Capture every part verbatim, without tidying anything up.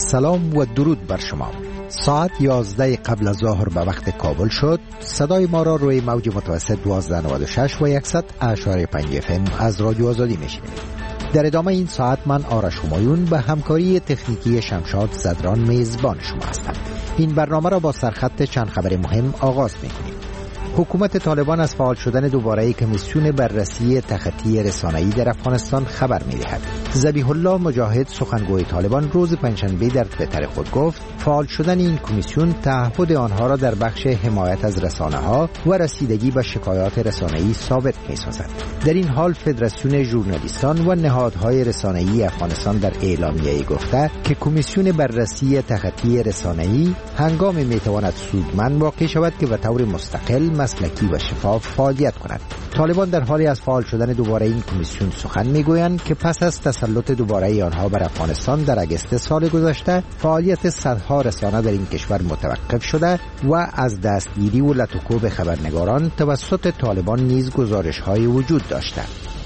سلام و درود بر شما. ساعت یازده قبل از ظهر به وقت کابل شد. صدای ما را روی موج متوسط دوازده نود و شش و صد اشاری پنج اف ام از رادیو آزادی میشنوید. در ادامه این ساعت من آرش همایون به همکاری تکنیکی شمشاد زدران میزبان شما هستم. این برنامه را با سرخط چند خبر مهم آغاز میکنیم. حکومت طالبان از فعال شدن دوباره کمیسیون بررسی تخطی رسانه‌ای در افغانستان خبر می‌دهد. ذبیح الله مجاهد سخنگوی طالبان روز پنجشنبه در توییتر خود گفت فعال شدن این کمیسیون تعهد آنها را در بخش حمایت از رسانه‌ها و رسیدگی به شکایات رسانه‌ای ثابت می‌سازد. در این حال فدراسیون ژورنالیستان و نهادهای رسانه‌ای افغانستان در اعلامیه‌ای گفته که کمیسیون بررسی تخطی رسانه‌ای هنگامی می‌تواند سودمند واقع شود که به طور مستقل مسلکی و شفاف فعالیت کند. طالبان در حالی از فعال شدن دوباره این کمیسیون سخن میگویند که پس از تسلط دوباره آنها بر افغانستان در اگست سال گذشته فعالیت صدها رسانه در این کشور متوقف شده و از دستگیری و لطوکوب خبرنگاران توسط طالبان نیز گزارش‌های وجود داشته.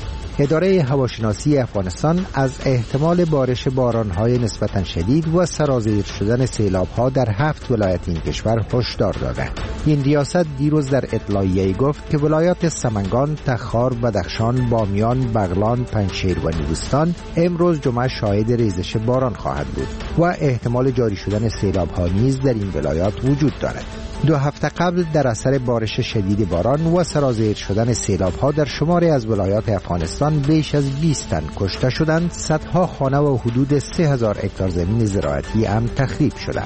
اداره هواشناسی افغانستان از احتمال بارش باران‌های نسبتاً شدید و سرازیر شدن سیلاب‌ها در هفت ولایت این کشور هشدار داده. این ریاست دیروز در اطلاعیه‌ای گفت که ولایات سمنگان، تخار، بدخشان، بامیان، بغلان، پنجشیر و نیمروز امروز جمعه شاهد ریزش باران خواهد بود و احتمال جاری شدن سیلاب‌ها نیز در این ولایات وجود دارد. دو هفته قبل در اثر بارش شدید باران و سرازیر شدن سیلاب‌ها در شماری از ولایات افغانستان بیش از بیست تن کشته شدند، صدها خانه و حدود سه هزار هکتار زمین زراعتی هم تخریب شدند.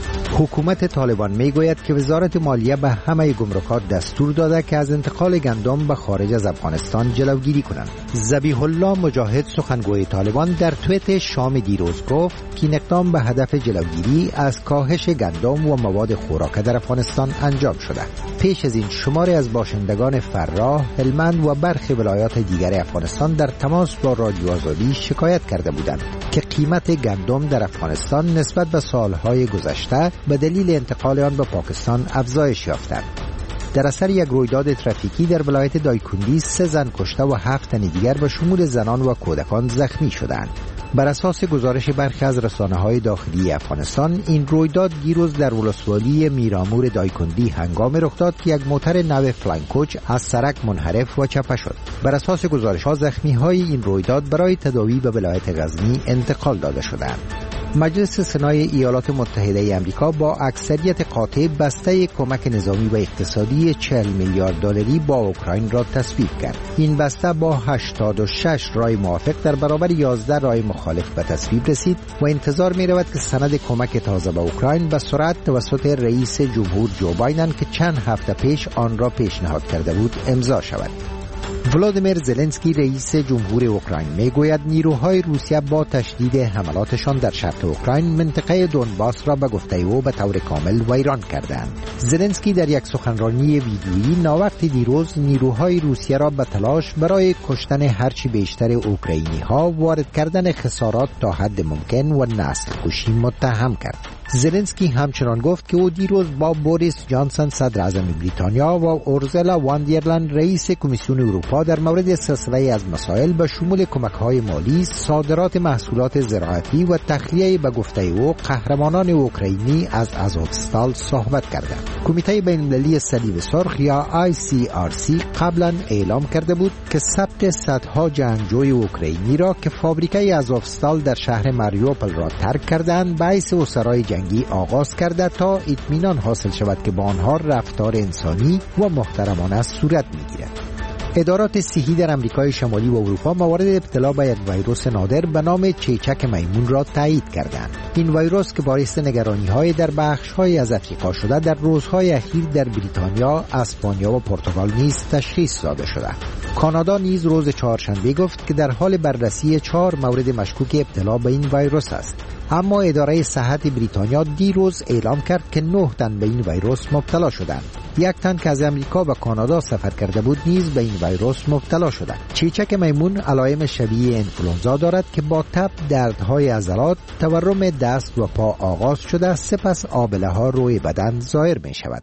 حکومت طالبان میگوید که وزارت مالیه به همه گمرکات دستور داده که از انتقال گندم به خارج از افغانستان جلوگیری کنند. ذبیح الله مجاهد سخنگوی طالبان در توییت شام دیروز گفت که این اقدام به هدف جلوگیری از کاهش گندم و مواد خوراک در افغانستان انجام شده. پیش از این شماری از باشندگان فراه، هلمند و برخی ولایات دیگر افغانستان در تماس با رادیو آزادی شکایت کرده بودند که قیمت گندم در افغانستان نسبت به سالهای گذشته به دلیل انتقال آن به پاکستان افزایش یافتند. در اثر یک رویداد ترافیکی در ولایت دایکندی سه زن کشته و هفت تن دیگر به شمول زنان و کودکان زخمی شدند. بر اساس گزارش برخی از رسانه‌های داخلی افغانستان این رویداد دیروز در ولسوالی میرامور دایکندی هنگام رخ داد که یک موتر نو فلانکوچ از سرک منحرف و چپه شد. بر اساس گزارش‌ها زخمی‌های این رویداد برای تداوی به ولایت غزنی انتقال داده شدند. مجلس سنای ایالات متحده آمریکا با اکثریت قاطع بسته کمک نظامی و اقتصادی چهل میلیارد دلاری با اوکراین را تصویب کرد. این بسته با هشتاد و شش رای موافق در برابر یازده رای مخالف به تصویب رسید و انتظار می رود که سند کمک تازه به اوکراین به سرعت توسط رئیس جمهور جو بایدن که چند هفته پیش آن را پیشنهاد کرده بود امضا شود. ولادیمیر زلنسکی رئیس جمهور اوکراین میگوید نیروهای روسیه با تشدید حملاتشان در شرق اوکراین منطقه دونباس را به گفته او به طور کامل ویران کردند. زلنسکی در یک سخنرانی ویدیویی ناوقت دیروز نیروهای روسیه را به تلاش برای کشتن هرچی بیشتر اوکراینی ها وارد کردن خسارات تا حد ممکن و نسل کشی متهم کرد. زلنسکی همچنان گفت که او دیروز با بوریس جانسون صدر اعظم بریتانیا و اورزولا واندرلند رئیس کمیسیون اروپا در مورد سلسله از مسائل به شمول کمک‌های مالی، صادرات محصولات زراعتی و تخلیه به گفته او قهرمانان اوکراینی از آزوفستال صحبت کردند. کمیته بین‌المللی صلیب سرخ یا آی سی آر سی قبلا اعلام کرده بود که ثبت صدها جنگجوی اوکراینی را که فابریکه آزوفستال در شهر ماریوپل را ترک کردند باعث اسرای جنگی آغاز کرده تا اطمینان حاصل شود که با آنها رفتار انسانی و محترمانه صورت می‌گیرد. ادارات صحی در امریکای شمالی و اروپا موارد ابتلا به یک ویروس نادر به نام چیچک میمون را تایید کردند. این ویروس که باعث نگرانی‌های در بخش‌های از افریقا شده در روزهای اخیر در بریتانیا، اسپانیا و پرتغال نیز تشخیص داده شده. کانادا نیز روز چهارشنبه گفت که در حال بررسی چهار مورد مشکوک ابتلا به این ویروس است. اما اداره صحت بریتانیا دیروز اعلام کرد که نه تن به این ویروس مبتلا شدند. یک تن که از امریکا به کانادا سفر کرده بود نیز به این ویروس مبتلا شده. چیچک میمون علائم شبیه انفلونزا دارد که با تب، دردهای عضلات، تورم دست و پا آغاز شده، سپس آبله ها روی بدن ظاهر می شود.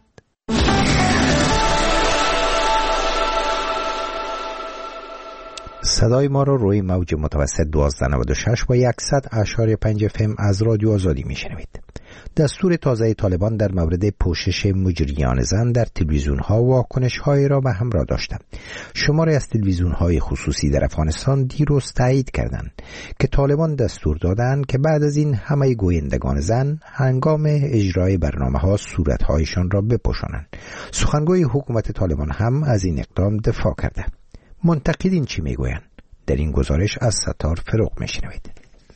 صدای ما را روی موج متوسط دوازده نود و شش و صد اعشاری پنج اف ام از رادیو آزادی میشنوید. دستور تازه طالبان در مورد پوشش مجریان زن در تلویزیون ها واکنش های را به همراه داشته. شماری از تلویزیون های خصوصی در افغانستان دیروز تایید کردند که طالبان دستور دادند که بعد از این همه گویندگان زن هنگام اجرای برنامه ها صورت هایشان را بپوشانند. سخنگوی حکومت طالبان هم از این اقدام دفاع کرده. منتقدین چی میگویند؟ در این گزارش از ستار فروغ میشنوید.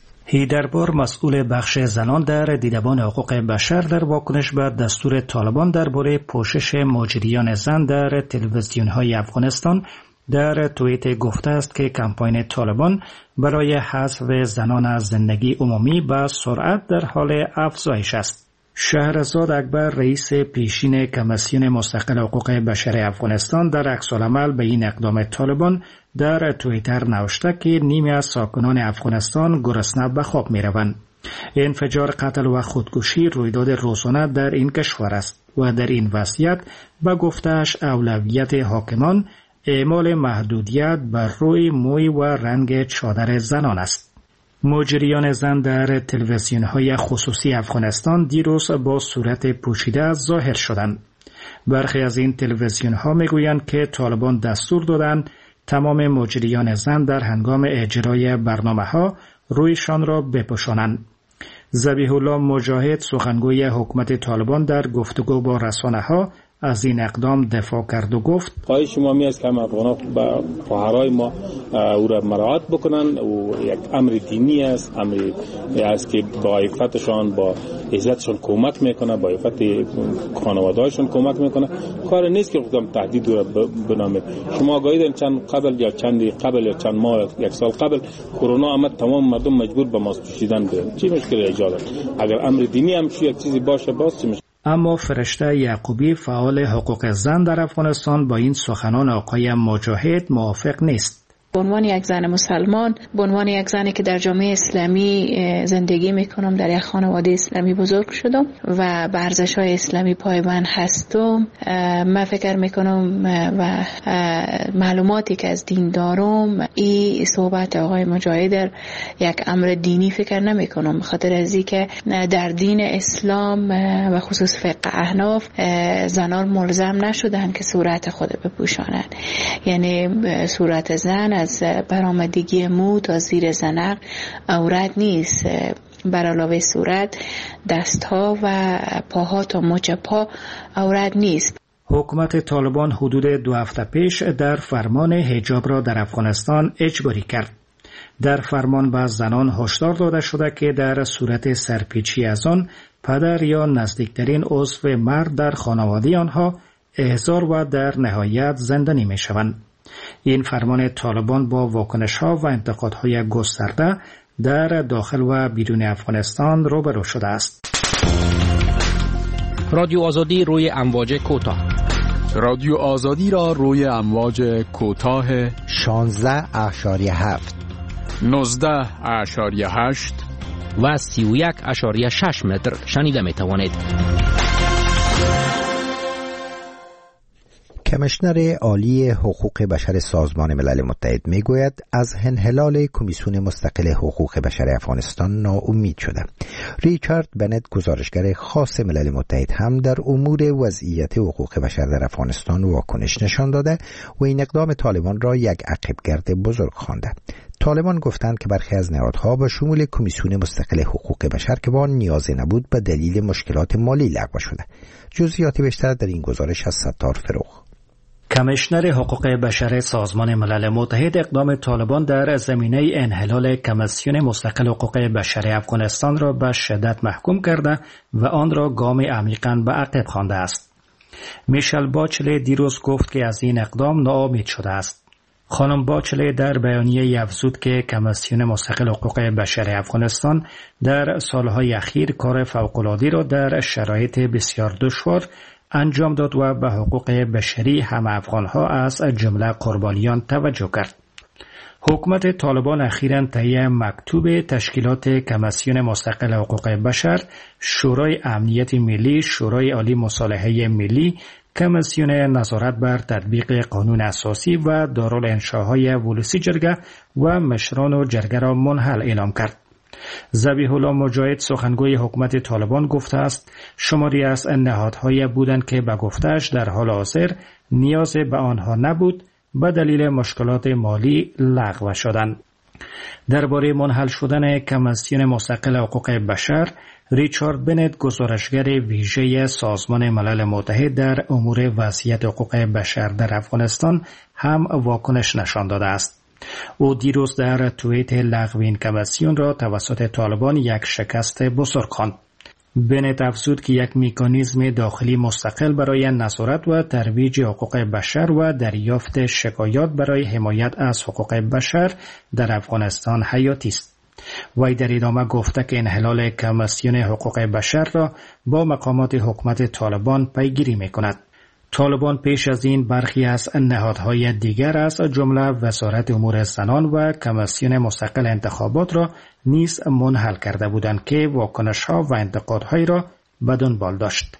هیدربار مسئول بخش زنان در دیدبان حقوق بشر در واکنش به دستور طالبان درباره پوشش مجریان زن در تلویزیون‌های افغانستان در توییت گفته است که کمپاین طالبان برای حذف زنان از زندگی عمومی به سرعت در حال افزایش است. شهرزاد اکبر رئیس پیشین کمیسیون مستقل حقوق بشر افغانستان در عکس‌العمل به این اقدام طالبان در توییتر نوشته که نیمی از ساکنان افغانستان گرسنه به خواب می‌روند. انفجار، قتل و خودکشی رویداد روزانه در این کشور است و در این وضعیت به گفته‌اش اولویت حاکمان اعمال محدودیت بر روی موی و رنگ چادر زنان است. مجریان زن در تلویزیون‌های خصوصی افغانستان دیروز با صورت پوشیده ظاهر شدند. برخی از این تلویزیون‌ها میگویند که طالبان دستور دادند تمام مجریان زن در هنگام اجرای برنامه‌ها رویشان را بپوشانند. ذبیح الله مجاهد سخنگوی حکومت طالبان در گفتگو با رسانه‌ها از این اقدام دفاع کرد و گفت: خواهش ما می است که افغان‌ها با خواهرای ما او را مراعات بکنن و یک امر دینی است، امری است که با عفتشان با عزتشان کمک میکنه، با عفت خانواده‌هاشون کمک میکنه. کار نیست که خودم تهدید را بنامید. شما آگاهید چند قبل یا چند قبل یا چند ماه یک سال قبل کرونا آمد، تمام مردم مجبور به ماسک پوشیدن بودند. چی مشکل ایجاد است؟ اگر امر دینی هم چی یک چیزی باشه باز چی مشکل؟ اما فرشته یعقوبی فعال حقوق زن در افغانستان با این سخنان آقای مجاهد موافق نیست. به عنوان یک زن مسلمان، به عنوان یک زنی که در جامعه اسلامی زندگی میکنم، در یک خانواده اسلامی بزرگ شدم و به ارزش‌های اسلامی پایبند هستم، من فکر میکنم و معلوماتی که از دین دارم، این صحبت آقای مجاهد یک امر دینی فکر نمیکنم، به خاطر از اینکه در دین اسلام و خصوص فقه احناف زنان ملزم نشدن که صورت خود بپوشانند. یعنی صورت زن از برآمدگی مو تا زیر زنق عورت نیست. بر علاوه صورت، دستها و پاها تا مچ پا عورت نیست. حکومت طالبان حدود دو هفته پیش در فرمان حجاب را در افغانستان اجباری کرد. در فرمان به زنان هشدار داده شده که در صورت سرپیچی از آن پدر یا نزدیکترین عضو مرد در خانواده آنها احضار و در نهایت زندانی می شوند. این فرمان طالبان با واکنش‌ها و انتقادهای گسترده در داخل و بیرون افغانستان روبرو شده است. رادیو آزادی روی امواج کوتاه. رادیو آزادی را روی امواج کوتاه شانزده اعشاری هفت، نوزده اعشاری هشت و سی و یک اعشاری شش متر شنیده می توانید. کمیشنر عالی حقوق بشر سازمان ملل متحد میگوید از انحلال کمیسیون مستقل حقوق بشر افغانستان ناامید شده. ریچارد بنت، گزارشگر خاص ملل متحد، هم در امور وضعیت حقوق بشر در افغانستان واکنش نشان داده و این اقدام طالبان را یک عقبگرد بزرگ خوانده. طالبان گفتند که برخی از نهادها به شمول کمیسیون مستقل حقوق بشر که با آن نیازی نبود به دلیل مشکلات مالی لغو شده. جزئیات بیشتر در این گزارش از ستار فروغ. کمیشنر حقوق بشر سازمان ملل متحد اقدام طالبان در زمینه انحلال کمیسیون مستقل حقوق بشر افغانستان را به شدت محکوم کرده و آن را گام عمیقاً به عقب خوانده است. میشل باچله دیروز گفت که از این اقدام ناامید شده است. خانم باچله در بیانیه افزود که کمیسیون مستقل حقوق بشر افغانستان در سالهای اخیر کار فوق‌العاده‌ای را در شرایط بسیار دشوار انجام داد و به حقوق بشری همه افغانها از جمله قربانیان توجه کرد. حکومت طالبان اخیراً طی مکتوب تشکیلات کمیسیون مستقل حقوق بشر، شورای امنیت ملی، شورای عالی مصالحه ملی کمیسیون نظارت بر تطبیق قانون اساسی و دارالانشاهای ولسی جرگه و مشران و جرگه را منحل اعلام کرد. ذبیح الله مجاهد سخنگوی حکومت طالبان گفته است شماری از نهادهای بودند که به گفته‌اش در حال حاضر نیاز به آنها نبود به دلیل مشکلات مالی لغو شدند. درباره منحل شدن کمیسیون مستقل حقوق بشر، ریچارد بنت گزارشگر ویژه سازمان ملل متحد در امور وضعیت حقوق بشر در افغانستان هم واکنش نشان داده است. او دیروز در توییت لغو این کمیسیون را توسط طالبان یک شکست بزرگ خواند. بنت افزود که یک مکانیزم داخلی مستقل برای نظارت و ترویج حقوق بشر و دریافت شکایات برای حمایت از حقوق بشر در افغانستان حیاتی است. وی در ادامه گفته که انحلال کمیسیون حقوق بشر را با مقامات حکومت طالبان پیگیری می‌کند. طالبان پیش از این برخی از نهادهای دیگر از جمله وزارت امور زنان و کمیسیون مستقل انتخابات را نیز منحل کرده بودند که واکنش‌ها و انتقادهای را به دنبال داشت.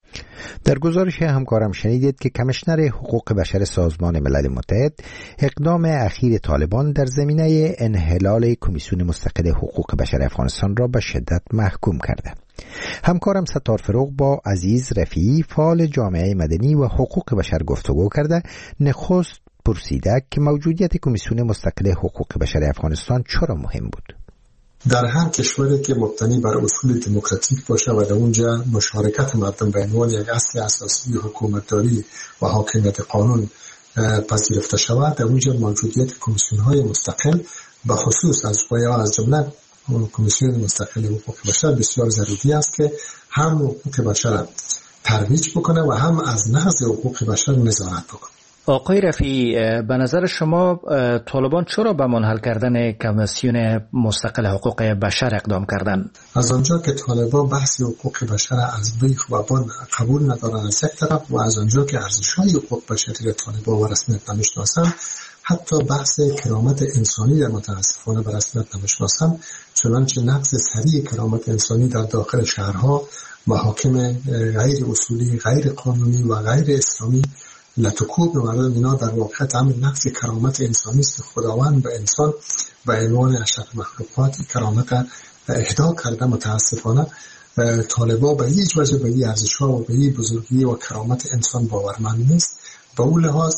در گزارش همکارم شنیدید که کمیشنر حقوق بشر سازمان ملل متحد اقدام اخیر طالبان در زمینه انحلال کمیسیون مستقل حقوق بشر افغانستان را به شدت محکوم کرده. همکارم ستار فروغ با عزیز رفیعی فعال جامعه مدنی و حقوق بشر گفتگو کرده. نخست پرسیده که موجودیت کمیسیون مستقل حقوق بشر افغانستان چرا مهم بود. در هر کشوری که مبتنی بر اصول دموکراتیک باشه و در اونجا مشارکت مردم به عنوان یک اصل اساسی حکومتداری و حاکمیت قانون پذیرفته شود، در اونجا موجودیت کمیسیون‌های مستقل به خصوص از پایه از جمله کمیسیون مستقل حقوق بشر بسیار ضروری است که هم حقوق بشر ترویج بکنه و هم از نقض حقوق بشر نظارت بکنه. آقای رفیعی، به نظر شما طالبان چرا به منحل کردن کمیسیون مستقل حقوق بشر اقدام کردند؟ از آنجا که طالبان بحث حقوق بشر از بیخ و بان قبول ندارند از یک طرف و از آنجا که ارزش‌های حقوق بشری را طالبان و رسمیت نمی‌شناسند، حتی بحث کرامت انسانی در متاسفانه به رسمیت نمی‌شناسند، چنانچه نقض سریع کرامت انسانی در داخل شهرها محاکم غیر اصولی، غیر قانونی و غیر اسلامی لطکوب مردم اینا در واقع عمل نقض کرامت انسانی است. خداوند به انسان به عنوان اشرف مخلوقات کرامت اهدا کرده. متاسفانه طالبان به هیچ وجه به این ارزش‌ها و به این بزرگی و کرامت انسان باورمند نیست. به اون لحاظ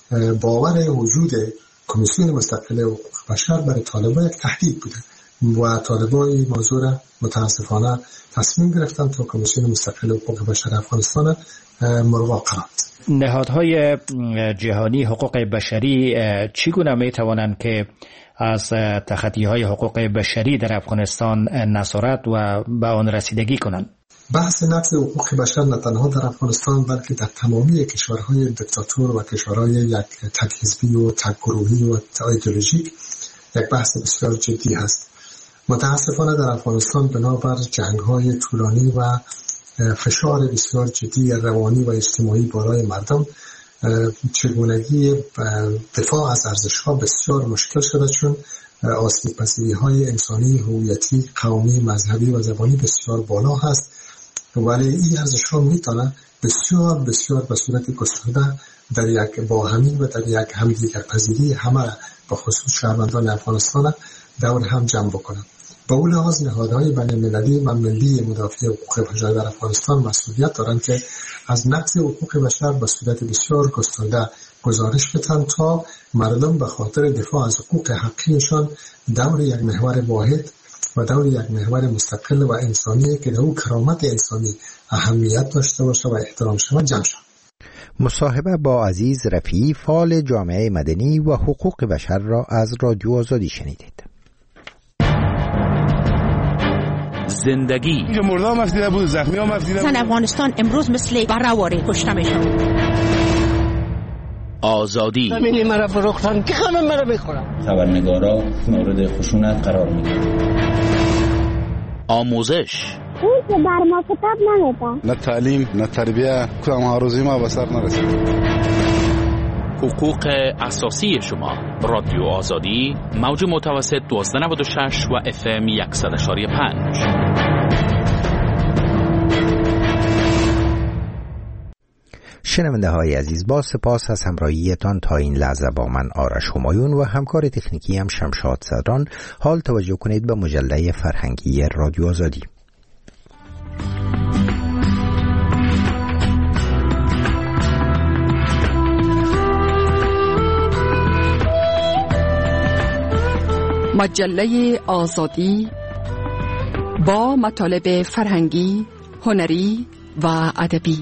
باور وجود کمیسیون مستقل حقوق بشر برای طالبان یک تهدید بوده و طالبان این موضوع را متاسفانه تصمیم گرفتن تا کمیسیون مستقل حقوق بشر افغانستان ملغا کنند. نهادهای جهانی حقوق بشری چگونه می توانند که از تخطی‌های حقوق بشری در افغانستان نظارت و به آن رسیدگی کنند؟ بحث نقض حقوق بشر نه تنها در افغانستان بلکه در تمامی کشورهای دیکتاتور و کشورهای یک تک حزبی و تک گروهی و ایدئولوژیک یک بحث بسیار جدی است. متاسفانه در افغانستان بنابر جنگ‌های طولانی و فشار بسیار جدی روانی و اجتماعی بالای مردم، چگونگی دفاع از ارزش‌ها بسیار مشکل شده، چون آسیب‌پذیری‌های انسانی، هویتی، قومی، مذهبی و زبانی بسیار بالا هست. ولی این ارزش‌ها میتونه بسیار بسیار به صورت گسترده در یک باهمی و در یک همدیگر پذیری همه به خصوص شهروندان افغانستان دور هم جمع بکنند. با اون لحاظ نهادهای بین‌المللی و ملی مدافع حقوق بشر در افغانستان مسئولیت دارند که از نقض حقوق بشر به صورت بسیار گسترده گزارش بدن تا مردم به خاطر دفاع از حقوق حقیقیشان دور یک محور واحد و دور یک محور مستقل و انسانی که در اون کرامت انسانی اهمیت داشته باشه و احترام شود جمع شود. مصاحبه با عزیز رفیعی فعال جامعه مدنی و حقوق بشر را از رادیو آزادی شنیدید. زندگی اینجا مردا هم افدیده بود، زخمی هم افدیده بود. زن افغانستان امروز مثل برهواری کشته میشن. آزادی همینی مرا فروختن که همه مرا بخورن. خبرنگارا مورد خشونت قرار میدن. آموزش اون که بر ما کتاب نمیدن. نه تعلیم نه تربیه، کدام هاروزی ما به سر نرسید. حقوق اساسی شما. رادیو آزادی، موج متوسط دوازده نود و شش و اف ام صد و پنج. شنونده های عزیز، با سپاس از همراهیتان تا این لحظه با من آرش همایون و همکار تکنیکی هم شمشاد صدران. حال توجه کنید به مجله فرهنگی رادیو آزادی. مجله آزادی با مطالب فرهنگی، هنری و ادبی.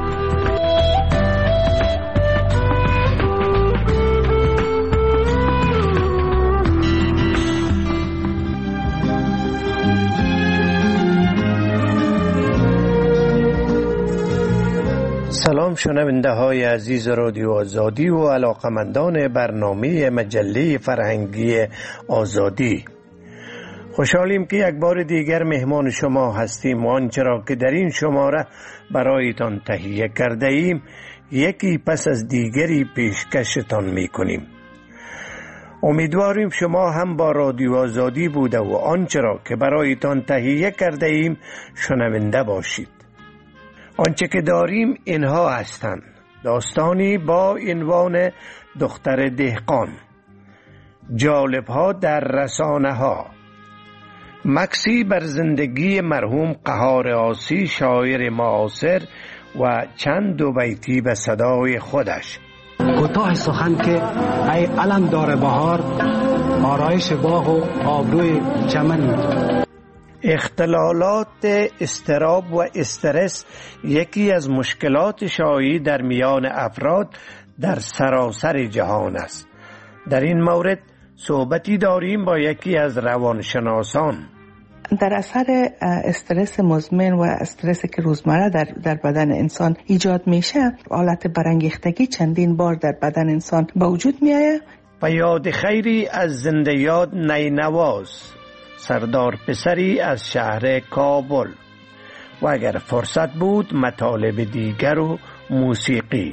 سلام شنونده های عزیز رادیو آزادی و علاقمندان برنامه مجله فرهنگی آزادی. خوشحالیم که یک بار دیگر مهمان شما هستیم و آنچه را که در این شماره برایتان تهیه کرده ایم یکی پس از دیگری پیشکشتان می کنیم. امیدواریم شما هم با رادیو آزادی بوده و آنچه را که برایتان تهیه کرده ایم شنونده باشید. آنچه که داریم اینها هستند: داستانی با عنوان دختر دهقان، جالب‌ها در رسانه ها، مکسی بر زندگی مرحوم قهار آسی شاعر معاصر و چند دو بیتی به صدای خودش. کوتاه سخن که ای علم دار بهار، آرایش باغ و آبروی چمن. اختلالات اضطراب و استرس یکی از مشکلات شایع در میان افراد در سراسر جهان است. در این مورد صحبتی داریم با یکی از روانشناسان. در اثر استرس مزمن و استرس که روزمره در, در بدن انسان ایجاد میشه، حالت برانگیختگی چندین بار در بدن انسان به وجود میآید. و یاد خیری از زنده یاد نینواز، سردار پسری از شهر کابل. و اگر فرصت بود مطالب دیگر و موسیقی.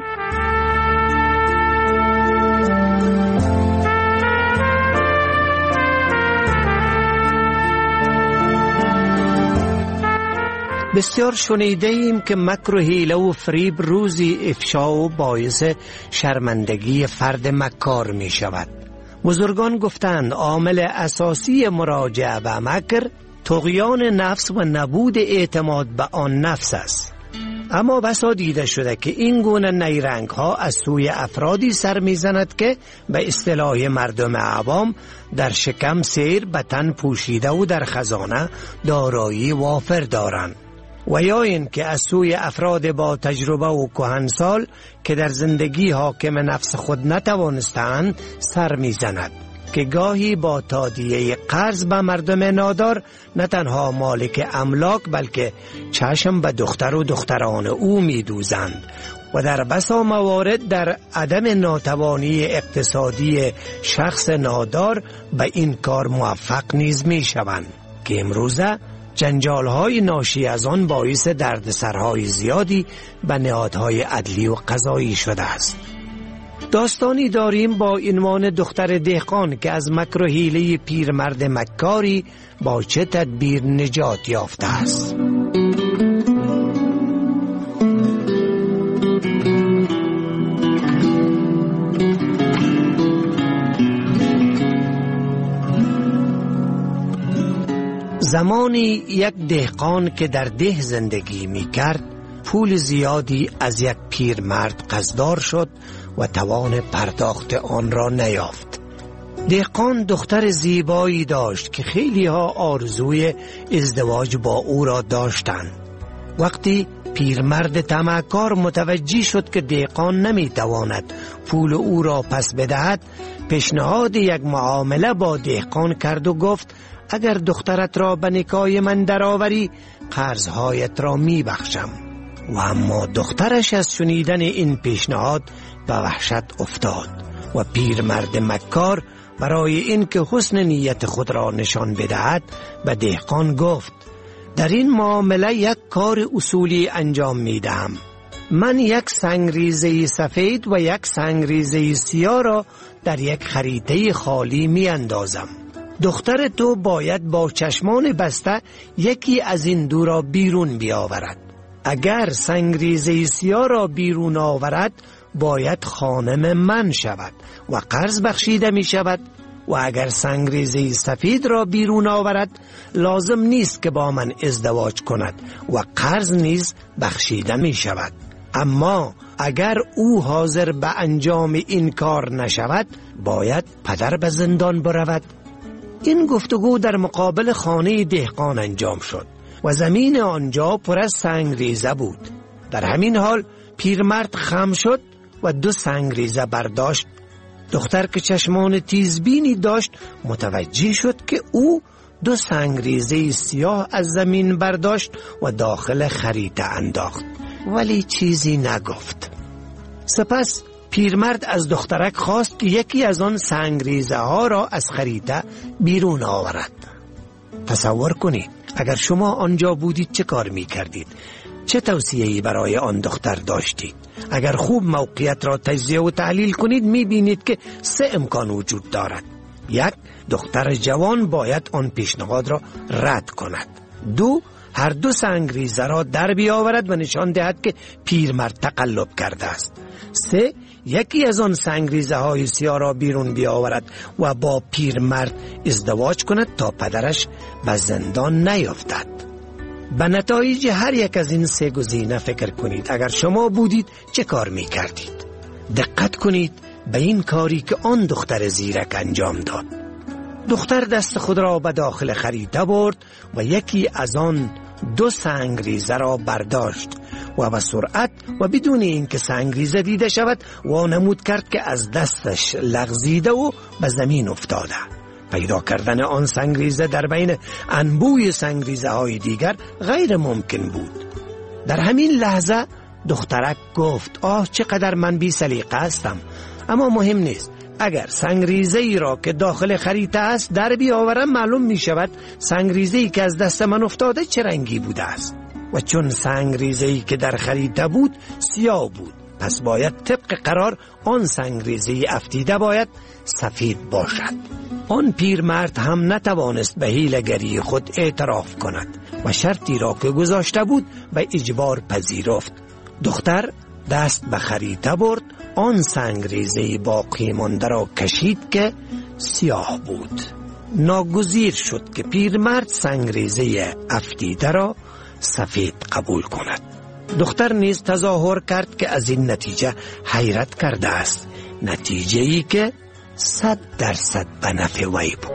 بسیار شنیده ایم که مکر و حیله و فریب روزی افشا و باعث شرمندگی فرد مکار می شود. بزرگان گفتند عامل اساسی مراجعه به مکر طغیان نفس و نبود اعتماد به آن نفس است. اما بسا دیده شده که این گونه نیرنگ ها از سوی افرادی سر میزند که به اصطلاح مردم عوام در شکم سیر به تن پوشیده و در خزانه دارایی وافر دارند، و یا این که از سوی افراد با تجربه و کهنسال که در زندگی حاکم نفس خود نتوانستند سر میزند، که گاهی با تادیه قرض به مردم نادار نه تنها مالک املاک بلکه چشم به دختر و دختران او میدوزند و در بسا موارد در عدم ناتوانی اقتصادی شخص نادار به این کار موفق نیز می شوند، که امروزه جنجال‌های ناشی از آن باعث دردسرهای زیادی به نهادهای عدلی و قضایی شده است. داستانی داریم با عنوان دختر دهقان که از مکر و حیله پیرمرد مکاری با چه تدبیر نجات یافته است. زمانی یک دهقان که در ده زندگی می کرد پول زیادی از یک پیرمرد قصدار شد و توان پرداخت آن را نیافت. دهقان دختر زیبایی داشت که خیلی ها آرزوی ازدواج با او را داشتند. وقتی پیرمرد طمعکار متوجه شد که دهقان نمی تواند پول او را پس بدهد، پیشنهاد یک معامله با دهقان کرد و گفت اگر دخترت را به نکاح من درآوری قرضهایت را می بخشم. و اما دخترش از شنیدن این پیشنهاد به وحشت افتاد و پیرمرد مکار برای اینکه حسن نیت خود را نشان بدهد به دهقان گفت در این معامله یک کار اصولی انجام می دهم. من یک سنگریزه سفید و یک سنگریزه سیاه را در یک خریطه خالی می اندازم. دختر تو باید با چشمان بسته یکی از این دو را بیرون بیاورد. اگر سنگریزه سیاه را بیرون آورد باید خانم من شود و قرض بخشیده می شود، و اگر سنگریزه سفید را بیرون آورد لازم نیست که با من ازدواج کند و قرض نیز بخشیده می شود. اما اگر او حاضر به انجام این کار نشود باید پدر به زندان برود. این گفتگو در مقابل خانه دهقان انجام شد و زمین آنجا پر از سنگریزه بود. در همین حال پیرمرد خم شد و دو سنگریزه برداشت. دختر که چشمان تیزبینی داشت متوجه شد که او دو سنگریزه سیاه از زمین برداشت و داخل خریطه انداخت، ولی چیزی نگفت. سپس پیرمرد از دخترک خواست که یکی از آن سنگریزه ها را از خریطه بیرون آورد. تصور کنید اگر شما آنجا بودید چه کار می کردید؟ چه توصیه‌ای برای آن دختر داشتید؟ اگر خوب موقعیت را تجزیه و تحلیل کنید می بینید که سه امکان وجود دارد. یک، دختر جوان باید آن پیشنهاد را رد کند. دو، هر دو سنگریزه را در بیاورد و نشان دهد که پیرمرد تقلب کرده است. سه، یکی از آن سنگریزه های سیاه را بیرون بیاورد و با پیرمرد ازدواج کند تا پدرش به زندان نیفتد. به نتایج هر یک از این سه گزینه فکر کنید. اگر شما بودید چه کار می کردید؟ دقت کنید به این کاری که آن دختر زیرک انجام داد. دختر دست خود را به داخل خریطه برد و یکی از آن دو سنگریزه را برداشت و به سرعت و بدون اینکه سنگریزه دیده شود وانمود کرد که از دستش لغزیده و به زمین افتاده. پیدا کردن آن سنگریزه در بین انبوی سنگریزه های دیگر غیر ممکن بود. در همین لحظه دخترک گفت آه چقدر من بی سلیقه هستم، اما مهم نیست. اگر سنگریزه ای را که داخل خریطه است در بیاورم معلوم می شود سنگریزه ای که از دست من افتاده چه رنگی بوده است. و چون سنگریزه ای که در خریطه بود سیاه بود، پس باید طبق قرار آن سنگریزه ای افتیده باید سفید باشد. آن پیرمرد هم نتوانست به حیله‌گری خود اعتراف کند و شرطی را که گذاشته بود به اجبار پذیرفت. دختر دست به خریطه برد، آن سنگریزه باقی مانده را کشید که سیاه بود. ناگزیر شد که پیرمرد سنگریزه افتیده را سفید قبول کند. دختر نیز تظاهر کرد که از این نتیجه حیرت کرده است، نتیجه ای که صد درصد به نفع وی بود.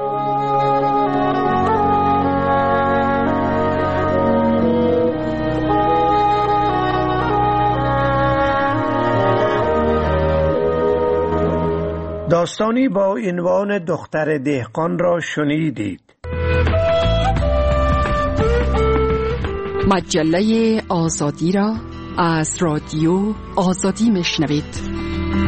داستانی با عنوان دختر دهقان را شنیدید. مجله آزادی را از رادیو آزادی میشنوید.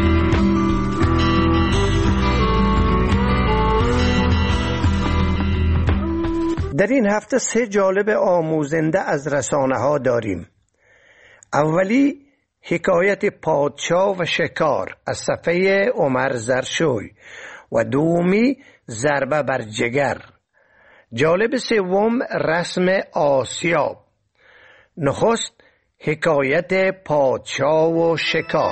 در این هفته سه جالب آموزنده از رسانه ها داریم. اولی حکایت پادشاه و شکار از صفحه عمر زرشوی و دومی ضربه بر جگر. جالب سوم رسم آسیاب. نخست حکایت پادشاه و شکار.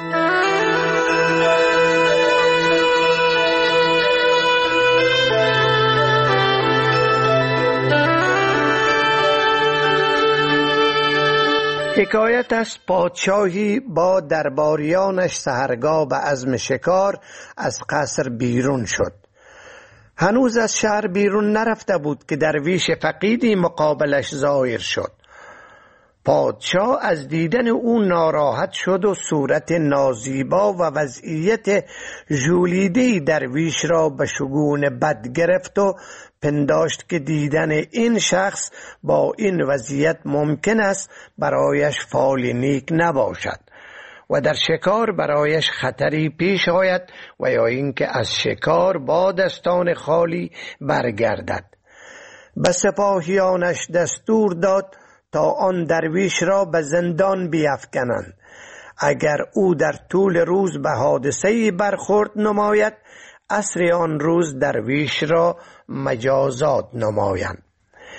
حکایت از پادشاهی با درباریانش سحرگاه به عزم شکار از قصر بیرون شد. هنوز از شهر بیرون نرفته بود که درویش فقیدی مقابلش ظاهر شد. پادشاه از دیدن او ناراحت شد و صورت نازیبا و وضعیت ژولیده درویش را به شگون بد گرفت و پنداشت که دیدن این شخص با این وضعیت ممکن است برایش فال نیک نباشد و در شکار برایش خطری پیش آید و یا اینکه از شکار با دستان خالی برگردد. به سپاهیانش دستور داد تا آن درویش را به زندان بیفکنند. اگر او در طول روز به حادثه‌ای برخورد نماید، عصر آن روز درویش را مجازات نمایند.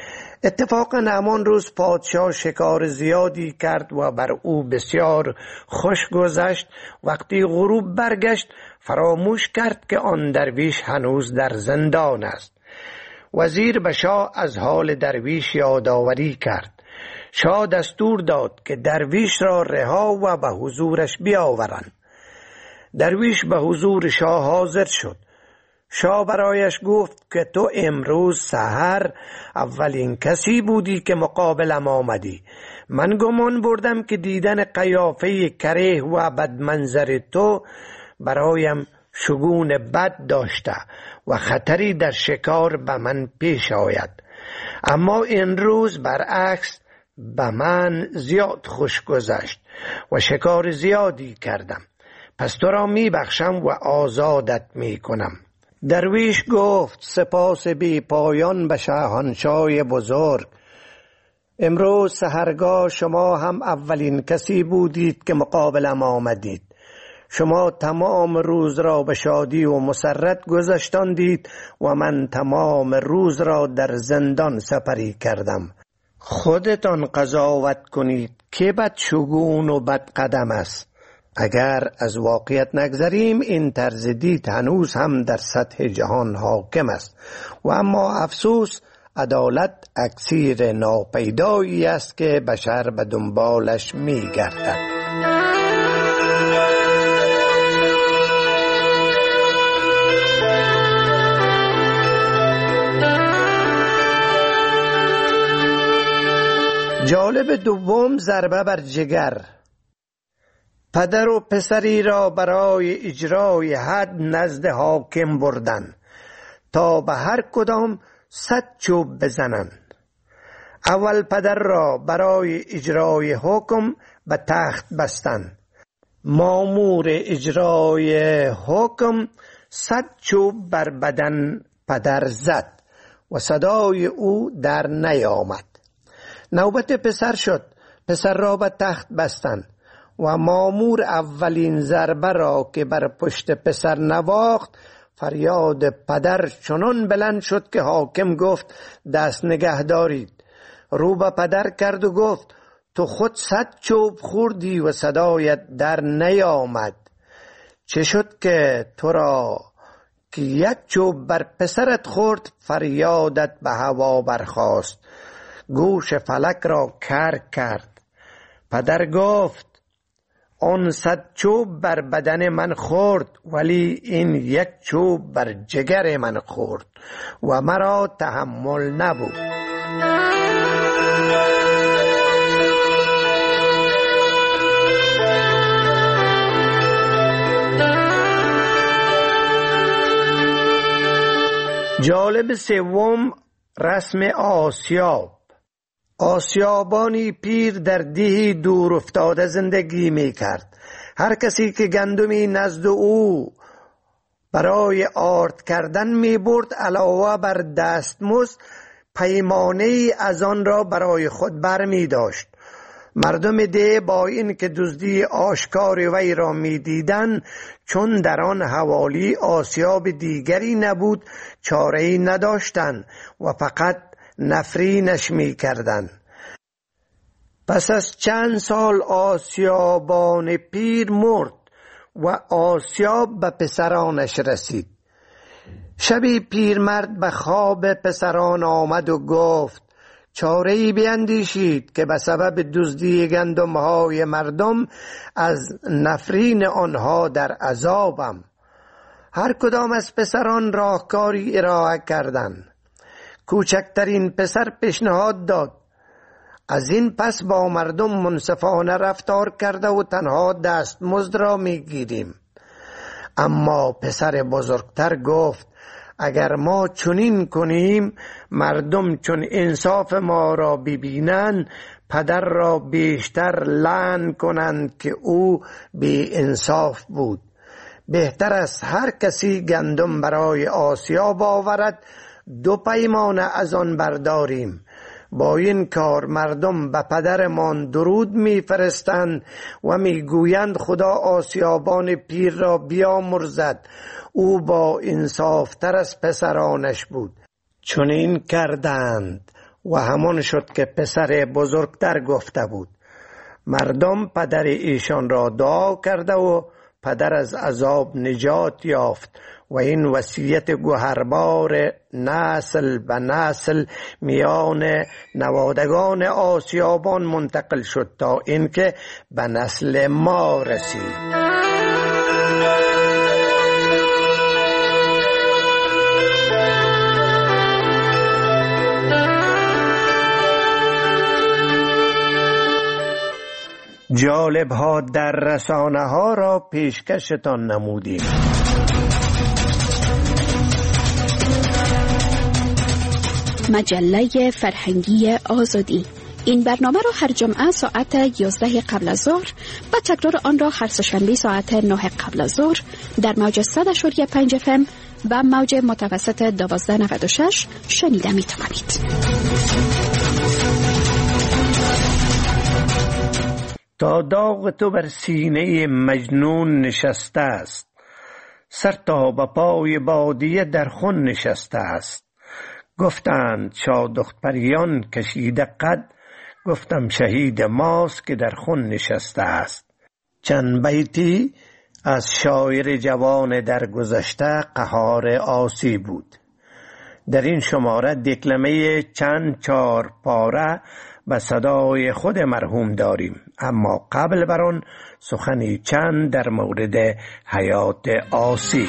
اتفاقا همان روز پادشاه شکار زیادی کرد و بر او بسیار خوش گذشت. وقتی غروب برگشت فراموش کرد که آن درویش هنوز در زندان است. وزیر به شاه از حال درویش یادآوری کرد. شاه دستور داد که درویش را رها و به حضورش بیاورند. درویش به حضور شاه حاضر شد. شاه برایش گفت که تو امروز سحر اولین کسی بودی که مقابلم آمدی. من گمان بردم که دیدن قیافه کریه و بدمنظر تو برایم شگون بد داشته و خطری در شکار به من پیش آید، اما این روز برعکس به من زیاد خوش گذشت و شکار زیادی کردم. پس تو را می بخشم و آزادت می کنم. درویش گفت سپاس بی پایان به شاهنشاه بزرگ. امروز سحرگاه شما هم اولین کسی بودید که مقابلم آمدید. شما تمام روز را به شادی و مسرت گذشتاندید و من تمام روز را در زندان سپری کردم. خودتان قضاوت کنید که بدشگون و بدقدم است. اگر از واقعیت نگذریم این طرز دید هنوز هم در سطح جهان حاکم است و اما افسوس عدالت اکسیر ناپیدایی است که بشر به دنبالش می گردد. جالب دوم ضربه بر جگر. پدر و پسری را برای اجرای حد نزد حاکم بردن تا به هر کدام صد چوب بزنند. اول پدر را برای اجرای حکم به تخت بستند. مامور اجرای حکم صد چوب بر بدن پدر زد و صدای او در نیامد. نوبت پسر شد. پسر را به تخت بستند و مامور اولین ضربه را که بر پشت پسر نواخت، فریاد پدر چنان بلند شد که حاکم گفت دست نگه دارید. رو به پدر کرد و گفت تو خود صد چوب خوردی و صدایت در نیامد. چه شد که تو را که یک چوب بر پسرت خورد فریادت به هوا برخاست، گوش فلک را کر کرد. پدر گفت آن صد چوب بر بدن من خورد ولی این یک چوب بر جگر من خورد و مرا تحمل نبود. جالب سوم رسم آسیاب. آسیابانی پیر در دهی دور افتاده زندگی می کرد. هر کسی که گندمی نزد او برای آرد کردن می برد علاوه بر دستمزد پیمانه ای از آن را برای خود بر می داشت. مردم ده با این که دزدی آشکار وی را می دیدن، چون در آن حوالی آسیاب دیگری نبود چاره‌ای نداشتند و فقط نفرینش می کردن. پس از چند سال آسیابان پیر مرد و آسیاب به پسرانش رسید. شبی پیرمرد به خواب پسران آمد و گفت چاره‌ای بیندیشید که به سبب دزدی گندم‌های مردم از نفرین آنها در عذابم. هر کدام از پسران راهکاری ارائه کردند. کوچکترین پسر پیشنهاد داد از این پس با مردم منصفانه رفتار کرده و تنها دستمزد را میگیریم. اما پسر بزرگتر گفت اگر ما چنین کنیم مردم چون انصاف ما را ببینند پدر را بیشتر لعن کنند که او بی انصاف بود. بهتر است هر کسی گندم برای آسیاب آورد دو پیمانه از آن برداریم. با این کار مردم به پدرمان درود میفرستند و میگویند خدا آسیابان پیر را بیامرزد، او با انصاف تر از پسرانش بود. چون این کردند و همون شد که پسر بزرگتر گفته بود. مردم پدر ایشان را دعا کرده و پدر از عذاب نجات یافت و این وصیت گوهربار نسل به نسل میان نوادگان آسیابان منتقل شد تا اینکه به نسل ما رسید. جالب ها در رسانه ها را پیشکشتان نمودیم. مجله فرهنگی آزادی. این برنامه را هر جمعه ساعت یازده قبل از ظهر و تکرار آن را هر سه‌شنبه ساعت نه قبل از ظهر در موج صد و پنج اف ام و موج متوسط دوازده نود و شش شنیده می توانید. تا داغ تو بر سینه مجنون نشسته است، سر تا به پای بادیه در خون نشسته است. گفتند شادخت پریان کشیده قد، گفتم شهید ماست که در خون نشسته است. چند بیتی از شاعر جوان در گذشته قهار آسی بود. در این شماره دکلمه چند چار پاره به صدای خود مرحوم داریم، اما قبل بر آن سخنی چند در مورد حیات آسی.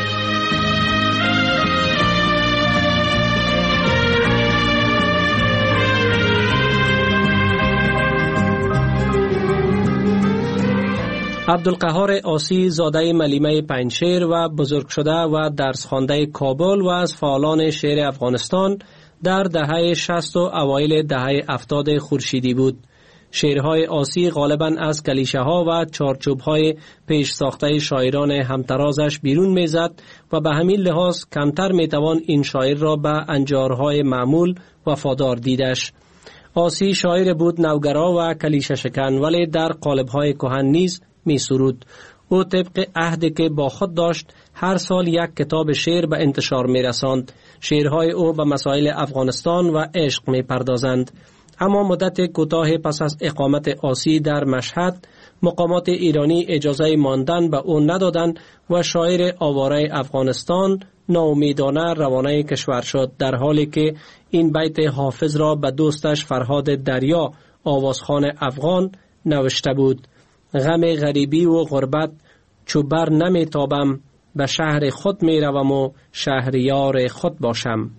عبدالقهار آسی زاده ملیمه پنجشیر و بزرگ شده و درس خوانده کابل و از فعالان شعر افغانستان در دهه شصت و اوایل دهه هفتاد خورشیدی بود. شعرهای آسی غالباً از کلیشه ها و چارچوب های پیش ساخته شاعران همترازش بیرون میزد و به همین لحاظ کمتر میتوان این شاعر را به انجارهای معمول وفادار دیدش. آسی شاعر بود نوگرا و کلیشه شکن، ولی در قالب‌های کهن نیز می سرود. او طبق عهدی که با خود داشت هر سال یک کتاب شعر به انتشار می رساند. شعرهای او به مسائل افغانستان و عشق می پردازند. اما مدت کوتاه پس از اقامت آسی در مشهد، مقامات ایرانی اجازه ماندن به او ندادند و شاعر آواره افغانستان ناامیدانه روانه کشور شد، در حالی که این بیت حافظ را به دوستش فرهاد دریا آوازخوان افغان نوشته بود: غم غریبی و غربت چو بر نمی تابم، به شهر خود می روم و شهریار خود باشم.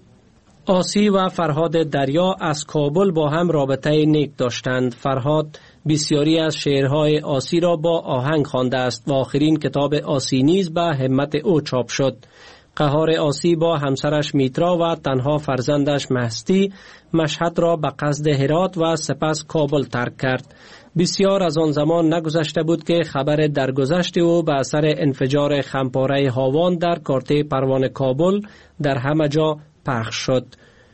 آسی و فرهاد دریا از کابل با هم رابطه نیک داشتند. فرهاد بسیاری از شعرهای آسی را با آهنگ خوانده است و آخرین کتاب آسی نیز به همت او چاپ شد. قهار آسی با همسرش میترا و تنها فرزندش مهستی مشهد را به قصد هرات و سپس کابل ترک کرد. بسیار از آن زمان نگذشته بود که خبر درگذشت او به اثر انفجار خمپاره هاوان در کارته پروان کابل در همه جا پخش شد.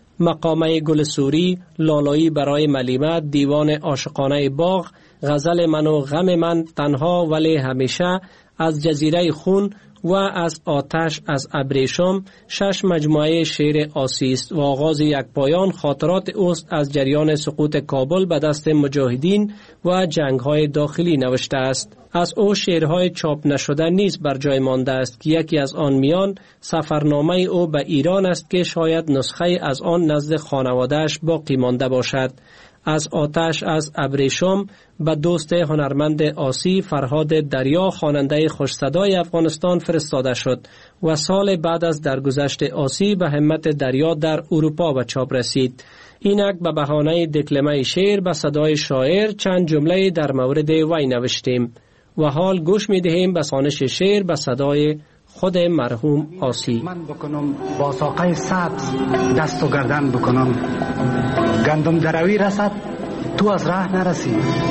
مقامه گل سوری، لالایی برای ملیمه، دیوان عاشقانه باغ، غزل من و غم من، تنها ولی همیشه، از جزیره خون و از آتش از ابریشم، شش مجموعه شعر آسی است و آغاز یک پایان خاطرات اوست از جریان سقوط کابل به دست مجاهدین و جنگ‌های داخلی نوشته است. از او شعرهای چاپ نشده نیز بر جای مانده است که یکی از آن میان سفرنامه او به ایران است که شاید نسخه از آن نزد خانواده‌اش باقی مانده باشد. از آتش از ابریشم به دوست هنرمند آسی فرهاد دریا خواننده خوش‌صدای افغانستان فرستاده شد و سال بعد از درگذشت آسی به همت دریا در اروپا به چاپ رسید. اینک به بهانه دکلمه شعر به صدای شاعر چند جمله در مورد وی نوشتیم و حال گوش می دهیم به خوانش شعر به صدای خود مرحوم آسی. من بکنم با ساقه سبز دست و گردن بکنم، گندم دروی رسد تو از راه نرسی،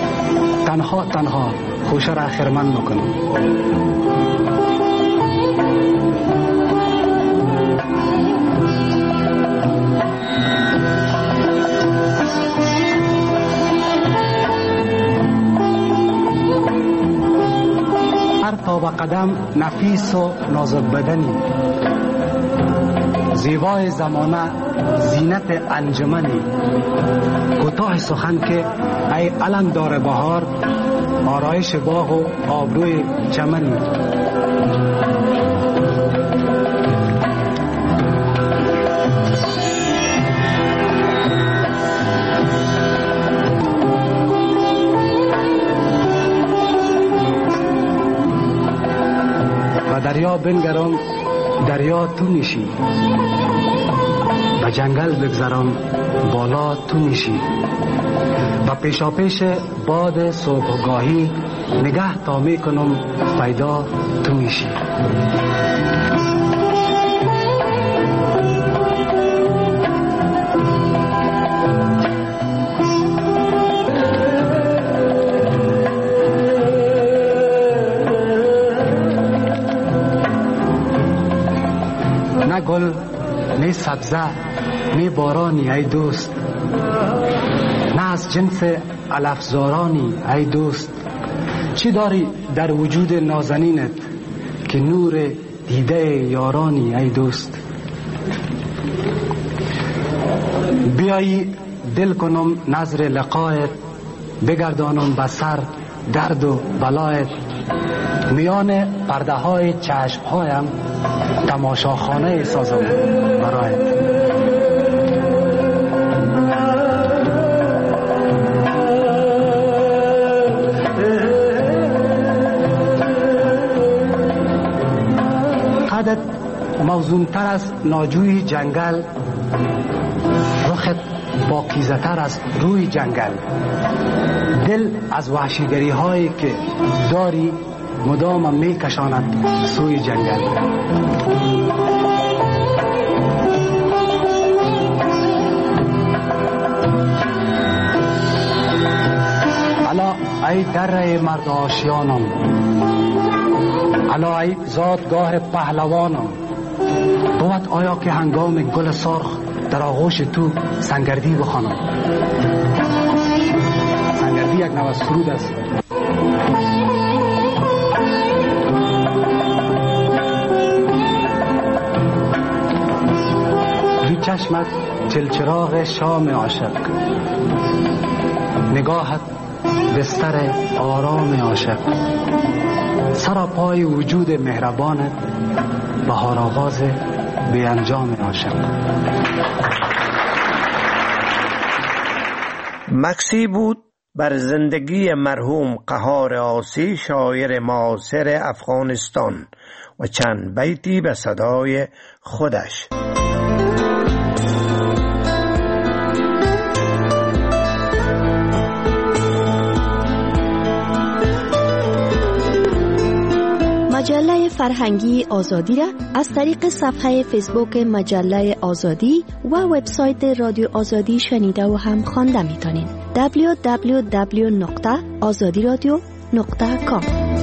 تنها تنها خوش را خرمن بکنم. هر تا به قدم نفیس و نازک بدنی، زیبای زمانه زینت انجمنی، کوتاه سخن که ای علم دار بهار، آرایش باغ و آبروی چمنی. و دریا بنگرم دریا تو میشی، و جنگل بگذرم بالا تو میشی، و پیشا پیش باد صبحگاهی نگه تا میکنم پیدا تو میشی. نه گل نه سبزه نه بارانی ای دوست، نه از جنس علفزارانی ای دوست. چی داری در وجود نازنینت که نور دیده یارانی ای دوست؟ بیایی دل کنم نظر لقایت، بگردانم بسر درد و بلایت. میان پرده های چشم هایم تماشاخانه سازم برایت. قدت موزون تر از ناجوی جنگل، رخت پاکیزه تر از روی جنگل. دل از وحشیگری هایی که داری مدام می کشاند سوی جنگل. الا ای دره مرد آشیانم، الا ای زادگاه پهلوانم. بود آیا که هنگام گل سرخ در آغوش تو سنگردی بخوانم؟ سنگردی یک نوع سرود است. روی چشمت چلچراغ شام عاشق، نگاهت بستر آرام عاشق. سر پای وجود مهربانت بهار آغاز به انجام عاشق. مکسی بود بر زندگی مرحوم قهار آسی، شاعر معاصر افغانستان، و چند بیتی به صدای خودش. مجله فرهنگی آزادی را از طریق صفحه فیسبوک مجله آزادی و وبسایت رادیو آزادی شنیده و هم خوانده میتونید. دبلیو دبلیو دبلیو نقطه آزادی رادیو نقطه کام.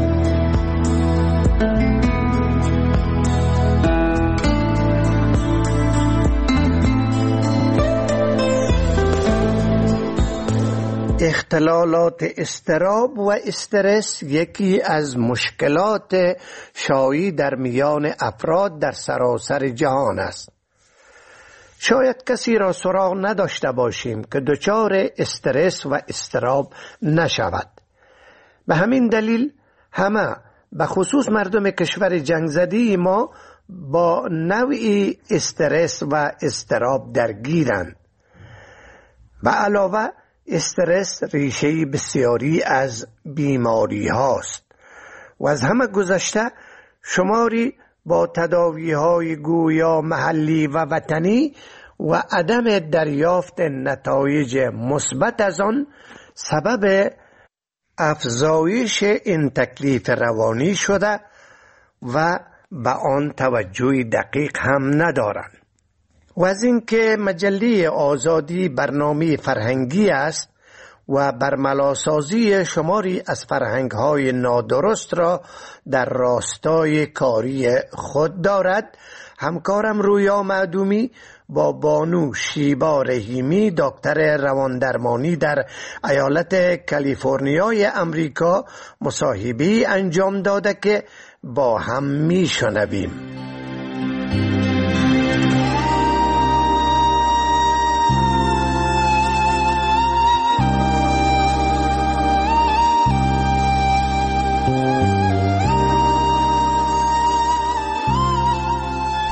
اختلالات اضطراب و استرس یکی از مشکلات شایع در میان افراد در سراسر جهان است. شاید کسی را سراغ نداشته باشیم که دچار استرس و اضطراب نشود. به همین دلیل همه، به خصوص مردم کشور جنگ زده ما، با نوعی استرس و اضطراب درگیرند. و علاوه استرس ریشه بسیاری از بیماری هاست و از همه گذشته شماری با تداوی های گویا محلی و وطنی و عدم دریافت نتایج مثبت از آن سبب افزایش این تکلیف روانی شده و به آن توجه دقیق هم ندارند. و از اینکه مجله آزادی برنامه فرهنگی است و برملاسازی شماری از فرهنگ‌های نادرست را در راستای کاری خود دارد، همکارم رویا معدومی با بانو شیبا رحیمی، دکتر رواندرمانی در ایالت کالیفرنیای امریکا، مصاحبه انجام داده که با هم میشنویم.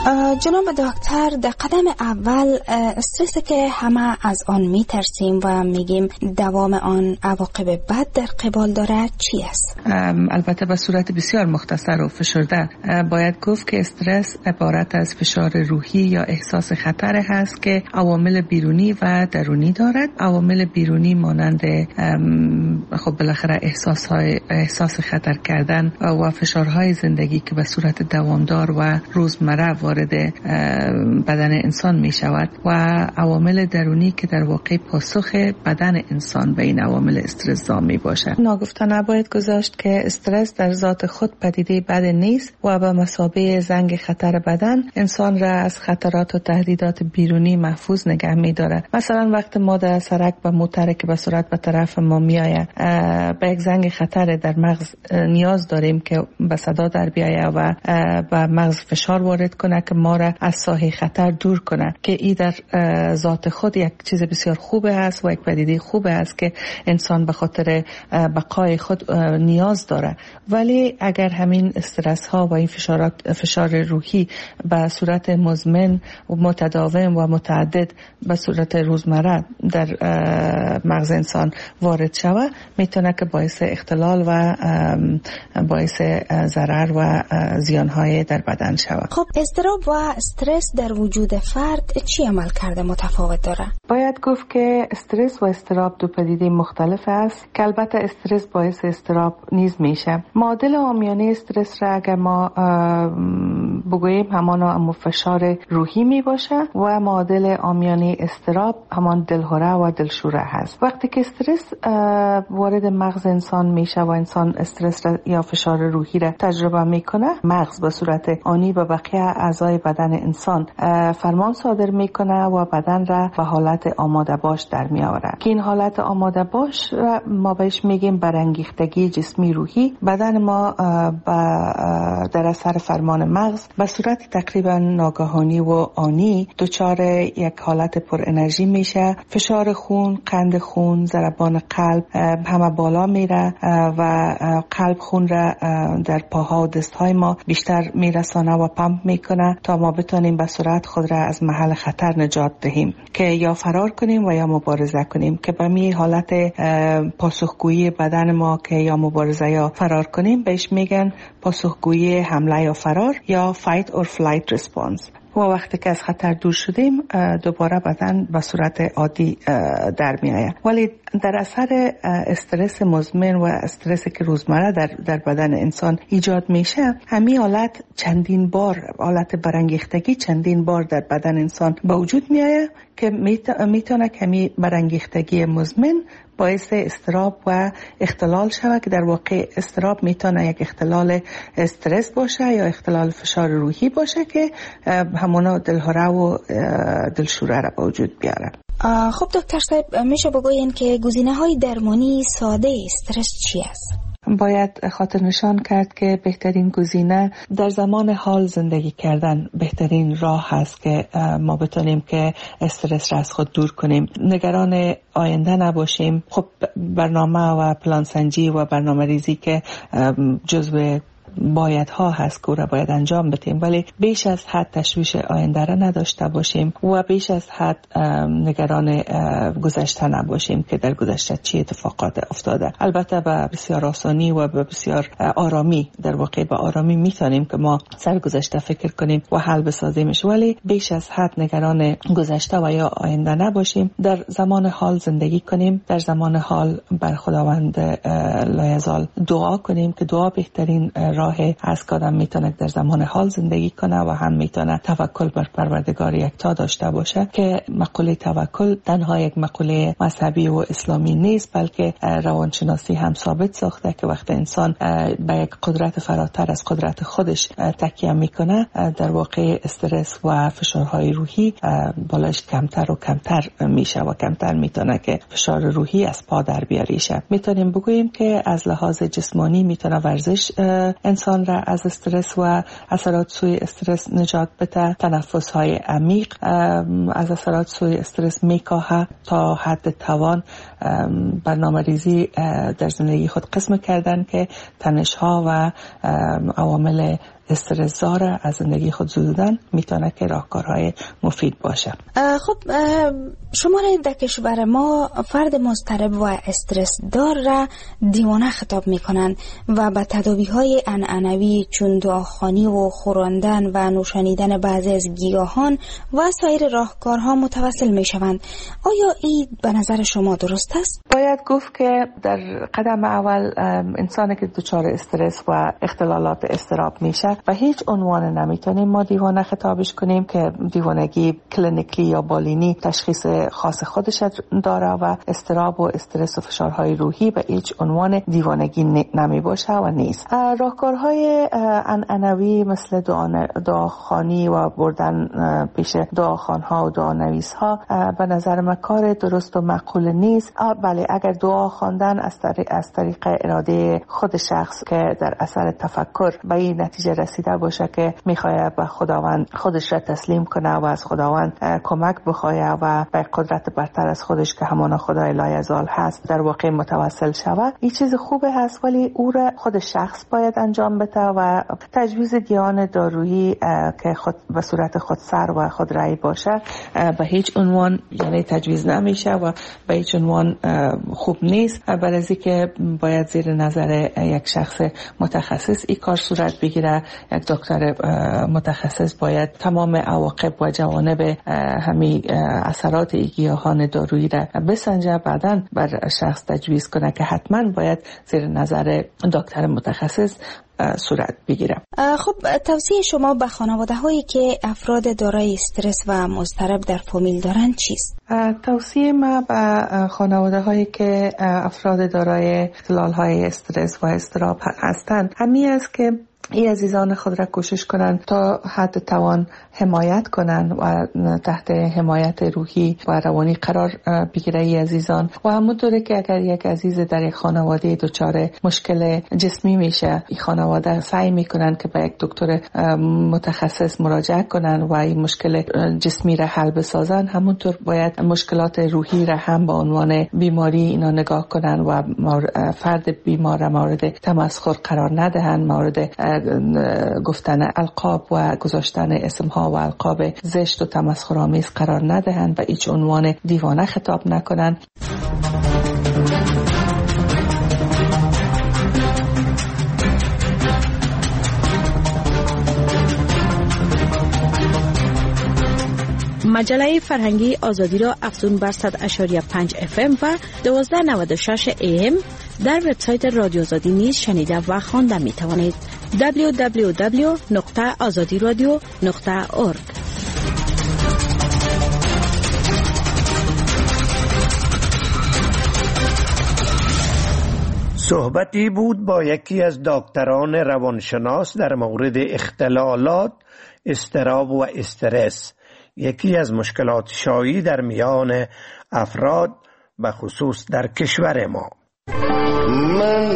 جناب دکتر، در قدم اول استرسی که همه از آن میترسیم و میگیم دوام آن عواقب بد در قبال داره چی است؟ البته به صورت بسیار مختصر و فشرده باید گفت که استرس عبارت از فشار روحی یا احساس خطر هست که عوامل بیرونی و درونی دارد. عوامل بیرونی مانند خب بالاخره احساس های احساس خطر کردن و فشارهای زندگی که به صورت دوامدار و روزمره وارد بدن انسان می شود و عوامل درونی که در واقع پاسخ بدن انسان به این عوامل استرس زا می باشد. ناگفته نباید گذاشت که استرس در ذات خود پدیده بد نیست و به مثابه زنگ خطر بدن انسان را از خطرات و تهدیدات بیرونی محفوظ نگه می دارد. مثلا وقت ما در سرک و موتر که به صورت به طرف ما می آید به یک زنگ خطر در مغز نیاز داریم که به صدا در بیاید و به مغز فشار وارد کنه که ما را از ساحه خطر دور کنه که این در ذات خود یک چیز بسیار خوبه است و یک پدیده خوبه است که انسان به خاطر بقای خود نیاز داره. ولی اگر همین استرس ها و این فشارات فشار روحی به صورت مزمن و متداوم و متعدد به صورت روزمره در مغز انسان وارد شوه میتونه که باعث اختلال و باعث ضرر و زیانهای در بدن شوه. خب اضطراب و استرس در وجود فرد چی عمل کرده متفاوت داره؟ باید گفت که استرس و اضطراب دو پدیده مختلف است که البته استرس باعث اضطراب نیز میشه. معادل عامیانه استرس را اگر ما بگوییم همان فشار روحی می باشه و معادل عامیانه اضطراب همان دلهره و دلشوره هست. وقتی که استرس وارد مغز انسان میشه و انسان استرس را یا فشار روحی را تجربه میکنه، مغز به صورت آنی به بقیه اعضای بدن انسان فرمان صادر میکنه و بدن را به حالت آماده باش در میآورد که این حالت آماده باش ما بهش میگیم برانگیختگی جسمی روحی. بدن ما در اثر فرمان مغز به صورت تقریبا ناگهانی و آنی دچار یک حالت پر انرژی میشه. فشار خون، قند خون، ضربان قلب همه بالا میره و قلب خون را در پاها و دستهای ما بیشتر میرسانه و پمپ میکنه تا ما بتونیم به سرعت خود را از محل خطر نجات دهیم که یا فرار کنیم و یا مبارزه کنیم که به می حالت پاسخگویی بدن ما که یا مبارزه یا فرار کنیم بهش میگن پاسخگویی حمله یا فرار یا fight or flight response. و وقتی که از خطر دور شدیم دوباره بدن به صورت عادی در می آید. ولی در اثر استرس مزمن و استرسی که روزمره در, در بدن انسان ایجاد میشه، همین حالت چندین بار، حالت برانگیختگی چندین بار در بدن انسان به وجود می آید که میتونه کمی برانگیختگی مزمن باعث استراب و اختلال شود که در واقع استراب میتونه یک اختلال استرس باشه یا اختلال فشار روحی باشه که همونا دلهره و دلشوره را به وجود بیاره. خب دکتر صاحب میشه بگوین که گزینه های درمانی ساده استرس چی است؟ باید خاطر نشان کرد که بهترین گزینه در زمان حال زندگی کردن بهترین راه هست که ما بتونیم که استرس را از خود دور کنیم. نگران آینده نباشیم. خب برنامه و پلان سنجی و برنامه ریزی که جزو باید ها هست که را باید انجام بدیم، ولی بیش از حد تشویش آینده را نداشته باشیم و بیش از حد نگران گذشته نباشیم که در گذشته چی اتفاقات افتاده. البته به بسیار آسانی و به بسیار آرامی، در واقع به آرامی میتونیم که ما سر گذشته فکر کنیم و حل بسازیمش، ولی بیش از حد نگران گذشته و یا آینده نباشیم. در زمان حال زندگی کنیم، در زمان حال بر خداوند لایزال دعا کنیم که دعا بهترین راه از که آدم میتونه در زمان حال زندگی کنه و هم میتونه توکل بر پروردگار یکتا داشته باشه که مقوله توکل تنها یک مقوله مذهبی و اسلامی نیست، بلکه روانشناسی هم ثابت ساخته که وقتی انسان به یک قدرت فراتر از قدرت خودش تکیه میکنه، در واقع استرس و فشارهای روحی بالاش کمتر و کمتر میشه و کمتر میتونه که فشار روحی از پا در بیاریشه. میتونیم بگوییم که از لحاظ جسمانی میتونه ورزش انسان را از استرس و اثرات سوی استرس نجات بده. تنفس های عمیق از اثرات سوی استرس میکاهه. تا حد توان برنامه ریزی در زندگی خود قسم کردن که تنش ها و عوامل استرس زاره از زندگی خود زدودن میتونه که راهکارهای مفید باشه. خب شما در کشور ما فرد مضطرب و استرس دار را دیوانه خطاب میکنند و به تداوی های عنعنوی چون دعاخوانی و خوراندن و نوشانیدن بعضی از گیاهان و سایر راهکارها متوسل میشوند. آیا این به نظر شما درست است؟ باید گفت که در قدم اول انسانی که دچار استرس و اختلالات اضطراب میشه و هیچ عنوان نمیتونیم ما دیوانه خطابش کنیم که دیوانگی کلینیکی یا بالینی تشخیص خاص خودش داره و اضطراب و استرس و فشارهای روحی به هیچ عنوان دیوانگی نمی باشه و نیست. راهکارهای عنعنوی مثل دعاخوانی و بردن پیش دعاخوانها و دعانویسها به نظر من کار درست و معقول نیست. بله اگر دعا خواندن از طریق از طریق اراده خود شخص که در اثر تفکر به این نتیجه رسیده باشه که میخواد به خداوند خودش را تسلیم کنه و از خداوند کمک بخواه و به قدرت برتر از خودش که همان خدای لایزال هست در واقع متوسل شود، این چیز خوبه هست ولی او را خود شخص باید انجام بده و تجویز گیاهان دارویی که خود به صورت خودسر و خودرأی باشه به هیچ عنوان یعنی تجویز نمیشه و به هیچ عنوان خوب نیست. برای از اینکه باید زیر نظر یک شخص متخصص این کار صورت بگیره. یک دکتر متخصص باید تمام عواقب و جوانب همین اثرات گیاهان دارویی را بسنجه، بعداً بر شخص تجویز کنه که حتما باید زیر نظر دکتر متخصص صورت بگیره. خب توصیه شما به خانواده هایی که افراد دارای استرس و مضطرب در فامیل دارند چیست؟ توصیه ما به خانواده هایی که افراد دارای اختلال های استرس و اضطراب هستند همین است که ای عزیزان خود را کوشش کنند تا حد توان حمایت کنند و تحت حمایت روحی و روانی قرار بگیره ای عزیزان. و همونطوره که اگر یک عزیز در یک خانواده دچار مشکل جسمی میشه، این خانواده سعی میکنند که به یک دکتر متخصص مراجعه کنند و این مشکل جسمی را حل بسازن، همونطور باید مشکلات روحی را هم به عنوان بیماری اینا نگاه کنند و فرد بیمار را مورد تمسخر قرار ندهند، مورد گفتن القاب و گذاشتن اسمها و القاب زشت و تمسخرآمیز قرار ندهند و هیچ عنوان دیوانه خطاب نکنند. مجله فرهنگی آزادی را افزون بر صد اشاری پنج اف ام و دوازده نود و شش ای ام در وبسایت رادیو آزادی نیز شنیده و خوانده می توانید. دبلیو دبلیو دبلیو نقطه آزادی رادیو نقطه اورگ. صحبتی بود با یکی از دکتران روانشناس در مورد اختلالات اضطراب و استرس، یکی از مشکلات شایع در میان افراد به خصوص در کشور ما. من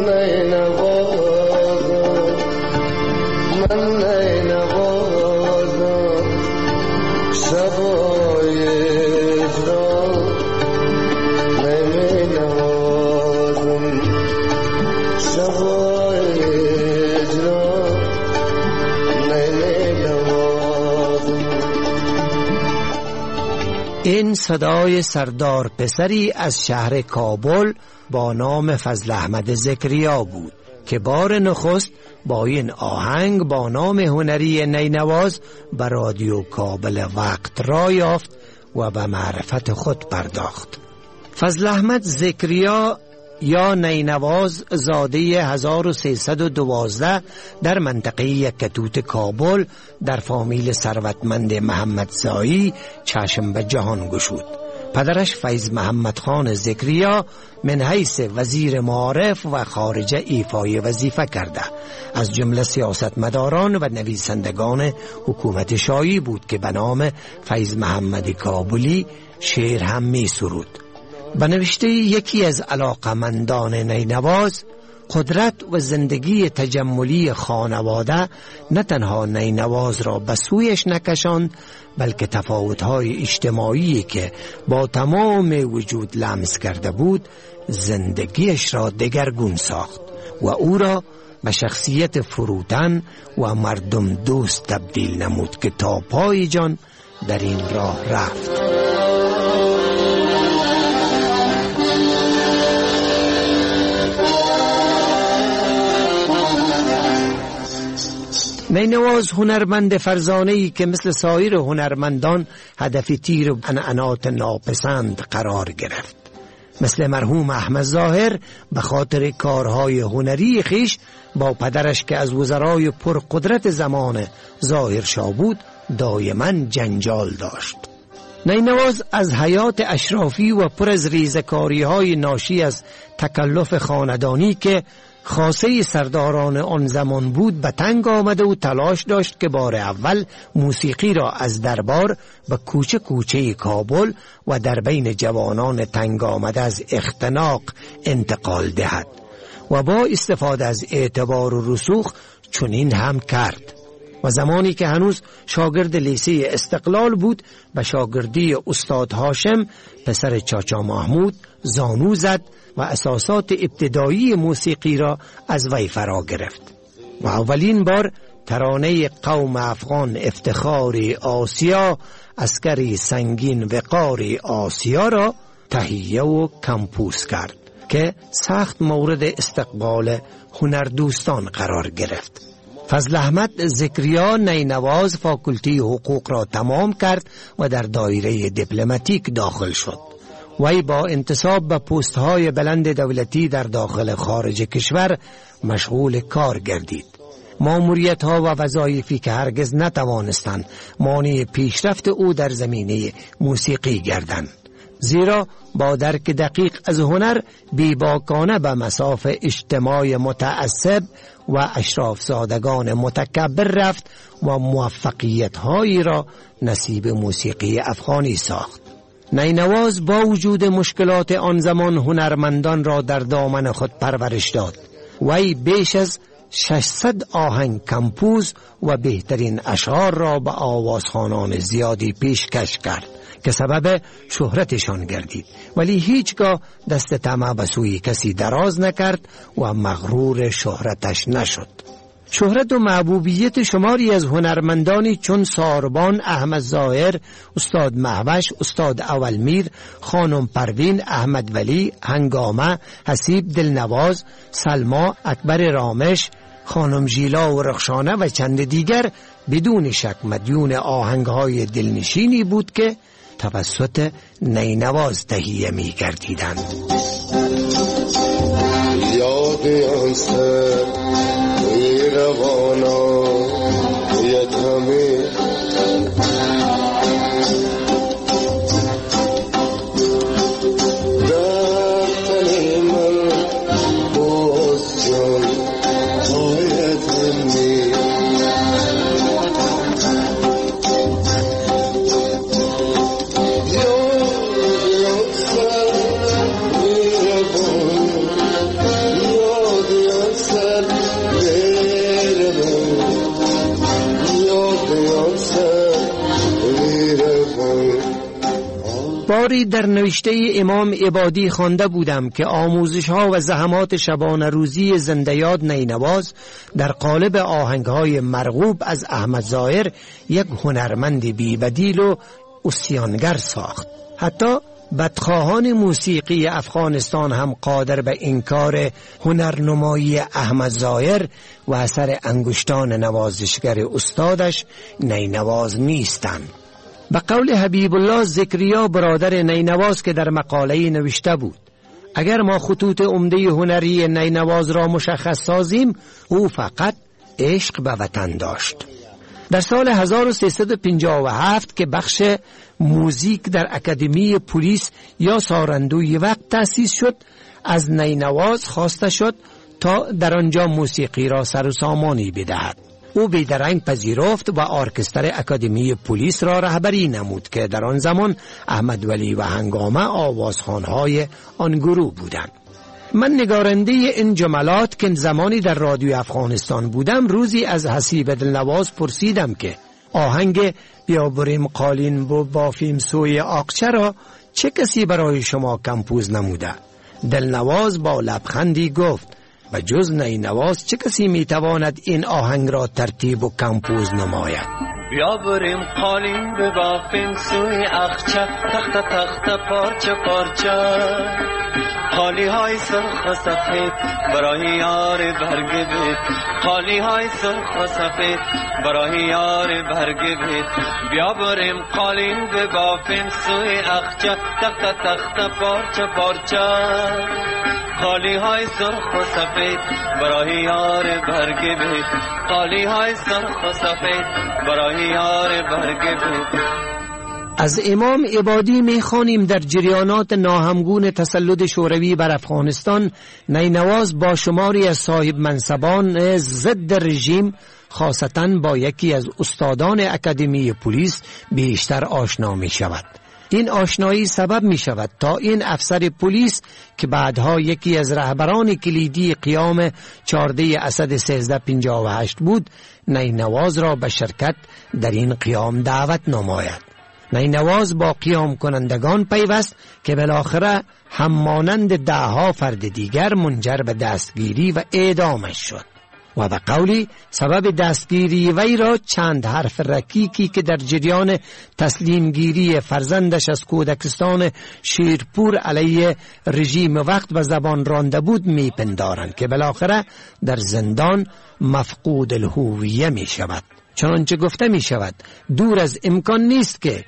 این صدای سردار پسری از شهر کابل با نام فضل احمد زکریا بود که بار نخست با این آهنگ با نام هنری نینواز به رادیو کابل وقت را یافت و به معرفت خود پرداخت. فضل احمد زکریا یا نینواز زاده هزار و سیصد و دوازده در منطقه یکتوت کابل در فامیل ثروتمند محمد زایی چشم به جهان گشود. پدرش فیض محمد خان زکریا من حیث وزیر معارف و خارجه ایفای وظیفه کرده، از جمله سیاستمداران و نویسندگان حکومت شاهی بود که به نام فیض محمد کابلی شعر هم می سرود. به نوشته یکی از علاقمندان نینواز قدرت و زندگی تجملی خانواده نه تنها نینواز را به سویش نکشاند، بلکه تفاوت‌های اجتماعی که با تمام وجود لمس کرده بود زندگیش را دگرگون ساخت و او را به شخصیت فروتن و مردم دوست تبدیل نمود که تا پای جان در این راه رفت. نینواز هنرمند فرزانه‌ای که مثل سایر هنرمندان هدف تیر و عنعنات ناپسند قرار گرفت. مثل مرحوم احمد ظاهر به خاطر کارهای هنری خیش با پدرش که از وزرای پرقدرت زمان ظاهر شاه بود دائما جنجال داشت. نینواز از حیات اشرافی و پر از ریزکاری‌های ناشی از تکلف خاندانی که خاصه سرداران آن زمان بود به تنگ آمده و تلاش داشت که بار اول موسیقی را از دربار به کوچه کوچه کابل و در بین جوانان تنگ آمده از اختناق انتقال دهد و با استفاده از اعتبار و رسوخ چنین هم کرد. و زمانی که هنوز شاگرد لیسه استقلال بود به شاگردی استاد هاشم پسر چاچا محمود زانو زد و اساسات ابتدایی موسیقی را از وی فرا گرفت و اولین بار ترانه قوم افغان افتخاری آسیا، عسکری سنگین وقاری آسیا را تهیه و کمپوز کرد که سخت مورد استقبال هنردوستان قرار گرفت. فضل احمد ذکریا نینواز فاکولتی حقوق را تمام کرد و در دایره دیپلماتیک داخل شد. وی با انتصاب به پست‌های بلند دولتی در داخل خارج کشور مشغول کار گردید. ماموریت‌ها و وظایفی که هرگز نتوانستند مانع پیشرفت او در زمینه موسیقی گردند، زیرا با درک دقیق از هنر بیباکانه به مصاف اجتماع متعصب و اشراف زادگان متکبر رفت و موفقیت‌هایی را نصیب موسیقی افغانی ساخت. نینواز با وجود مشکلات آن زمان هنرمندان را در دامن خود پرورش داد. وی بیش از ششصد آهنگ کمپوز و بهترین اشعار را به آوازخوانان زیادی پیشکش کرد که سبب شهرتشان گردید، ولی هیچگاه دست طمع به سوی کسی دراز نکرد و مغرور شهرتش نشد. شهرت و محبوبیت شماری از هنرمندانی چون ساربان، احمد ظاهر، استاد مهوش، استاد اولمیر، خانم پروین، احمد ولی، هنگامه، حسیب دلنواز، سلما، اکبر رامش، خانم ژیلا و رخشانه و چند دیگر بدون شک مدیون آهنگهای دلنشینی بود که توسط نینواز تهیه می گردیدند. یاد آنسر روانا یاد همه در تن من باز جان باید همه باری در نوشته امام عبادی خوانده بودم که آموزش ها و زحمات شبانه روزی زنده‌یاد نینواز در قالب آهنگ های مرغوب از احمد ظاهر یک هنرمند بی‌بدیل و عصیانگر ساخت. حتی بدخواهان موسیقی افغانستان هم قادر به انکار هنرنمایی احمد ظاهر و اثر انگشتان نوازشگر استادش نینواز نیستند. به قول حبیب الله ذکریا برادر نینواز که در مقاله نوشته بود: اگر ما خطوط عمده هنری نینواز را مشخص سازیم، او فقط عشق به وطن داشت. در سال هزار و سیصد و پنجاه و هفت که بخش موزیک در اکادمی پلیس یا سارندوی وقت تأسیس شد، از نینواز خواسته شد تا در آنجا موسیقی را سر و سامانی بدهد. او بیدرنگ پذیرفت و ارکستر اکادمی پلیس را رهبری نمود که در آن زمان احمد ولی و هنگامه آوازخوانهای آن گروه بودند. من نگارنده این جملات که زمانی در رادیو افغانستان بودم روزی از حسیب دلنواز پرسیدم که آهنگ بیا بریم قالین بو بافیم سوی آقچه را چه کسی برای شما کمپوز نموده؟ دلنواز با لبخندی گفت و جز نینواز چه کسی میتواند این آهنگ را ترتیب و کمپوز نماید؟ بیا بریم قالین ببافیم سوی آقچه، تخت تخت پارچه پارچه، قالی های سرخ و سفید برای یار برگ بید، قالی های سرخ و سفید برای یار برگ بید. بیا بریم قالین ببافیم سوی آقچه، تخت تخت پارچه پارچه، قالی های سرخ و سفید برای یار برگ بید، قالی های سرخ و سفید برای یار برگ بید. از امام عبادی میخوانیم در جریانات ناهمگون تسلط شوروی بر افغانستان نینواز با شماری از صاحب منصبان ضد رژیم خاصتاً با یکی از استادان اکادمی پلیس بیشتر آشنا می شود. این آشنایی سبب می شود تا این افسر پلیس که بعدها یکی از رهبران کلیدی قیام چهارده اسد سیزده پنجاه و هشت بود نینواز را به شرکت در این قیام دعوت نماید. نینواز با قیام کنندگان پیوست که بالاخره همانند ده ها فرد دیگر منجر به دستگیری و اعدامش شد و به قولی سبب دستگیری وی را چند حرف رکیکی که در جریان تسلیمگیری فرزندش از کودکستان شیرپور علیه رژیم وقت و زبان رانده بود میپندارند که بالاخره در زندان مفقود الهویه می شود. چنانچه گفته می شود دور از امکان نیست که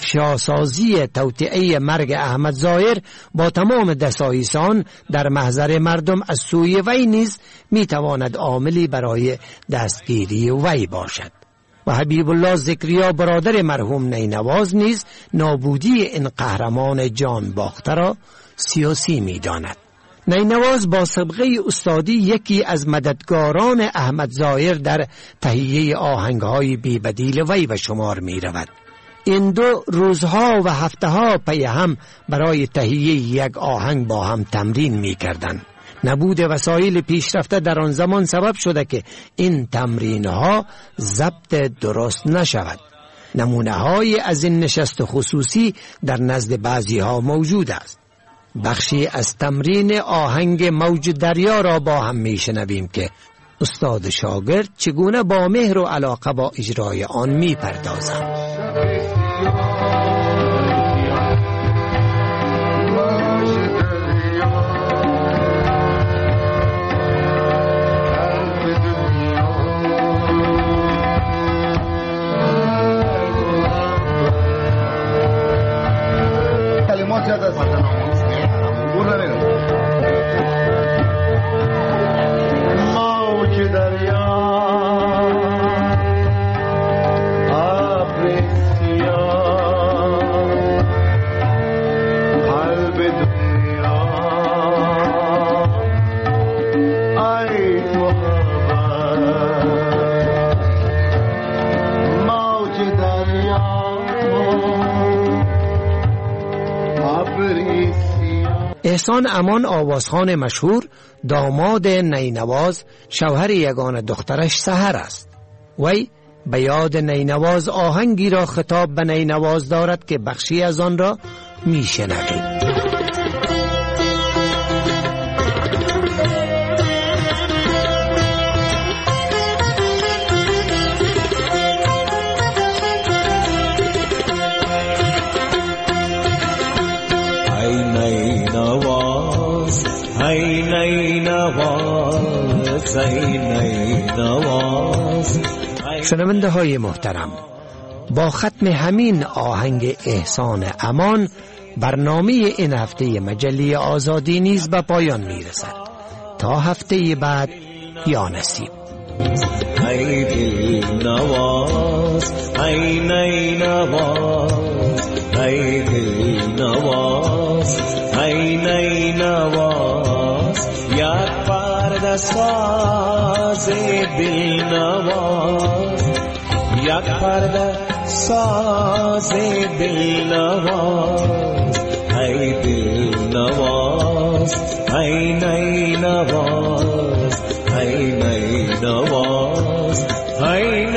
افشاسازی توطئه مرگ احمد ظاهر با تمام دسایسان در محضر مردم از سوی وی نیز می تواند عاملی برای دستگیری وی باشد. و حبیب الله ذکریا برادر مرحوم نینواز نیز نابودی این قهرمان جان باخته را سیاسی می داند. نینواز با سابقه استادی یکی از مددگاران احمد ظاهر در تهیه آهنگ‌های بی‌بدیل وی به شمار می رود. این دو روزها و هفته‌ها پی هم برای تهیه یک آهنگ با هم تمرین می کردند. نبود وسایل پیشرفته در آن زمان سبب شده که این تمرین‌ها ضبط درست نشود. نمونه‌های از این نشست خصوصی در نزد بعضی‌ها موجود است. بخشی از تمرین آهنگ موج دریا را با هم میشنویم که استاد شاگرد چگونه با مهر و علاقه با اجرای آن میپردازند. احسان امان آوازخوان مشهور داماد نینواز شوهر یگانه دخترش سحر است. وی به یاد نینواز آهنگی را خطاب به نینواز دارد که بخشی از آن را میشنوید. شنونده های محترم، با ختم همین آهنگ احسان امان برنامه این هفته مجله آزادی نیز به پایان می رسد. تا هفته بعد یا نصیب. ای دل نواز، ای نی نواز، ای دل نواز، ای نی نواز، یک پرده ساز دل نواز، یک پرده ساز دل نواز، ای دل نواز. نواز ای نی نواز ای نی نواز ای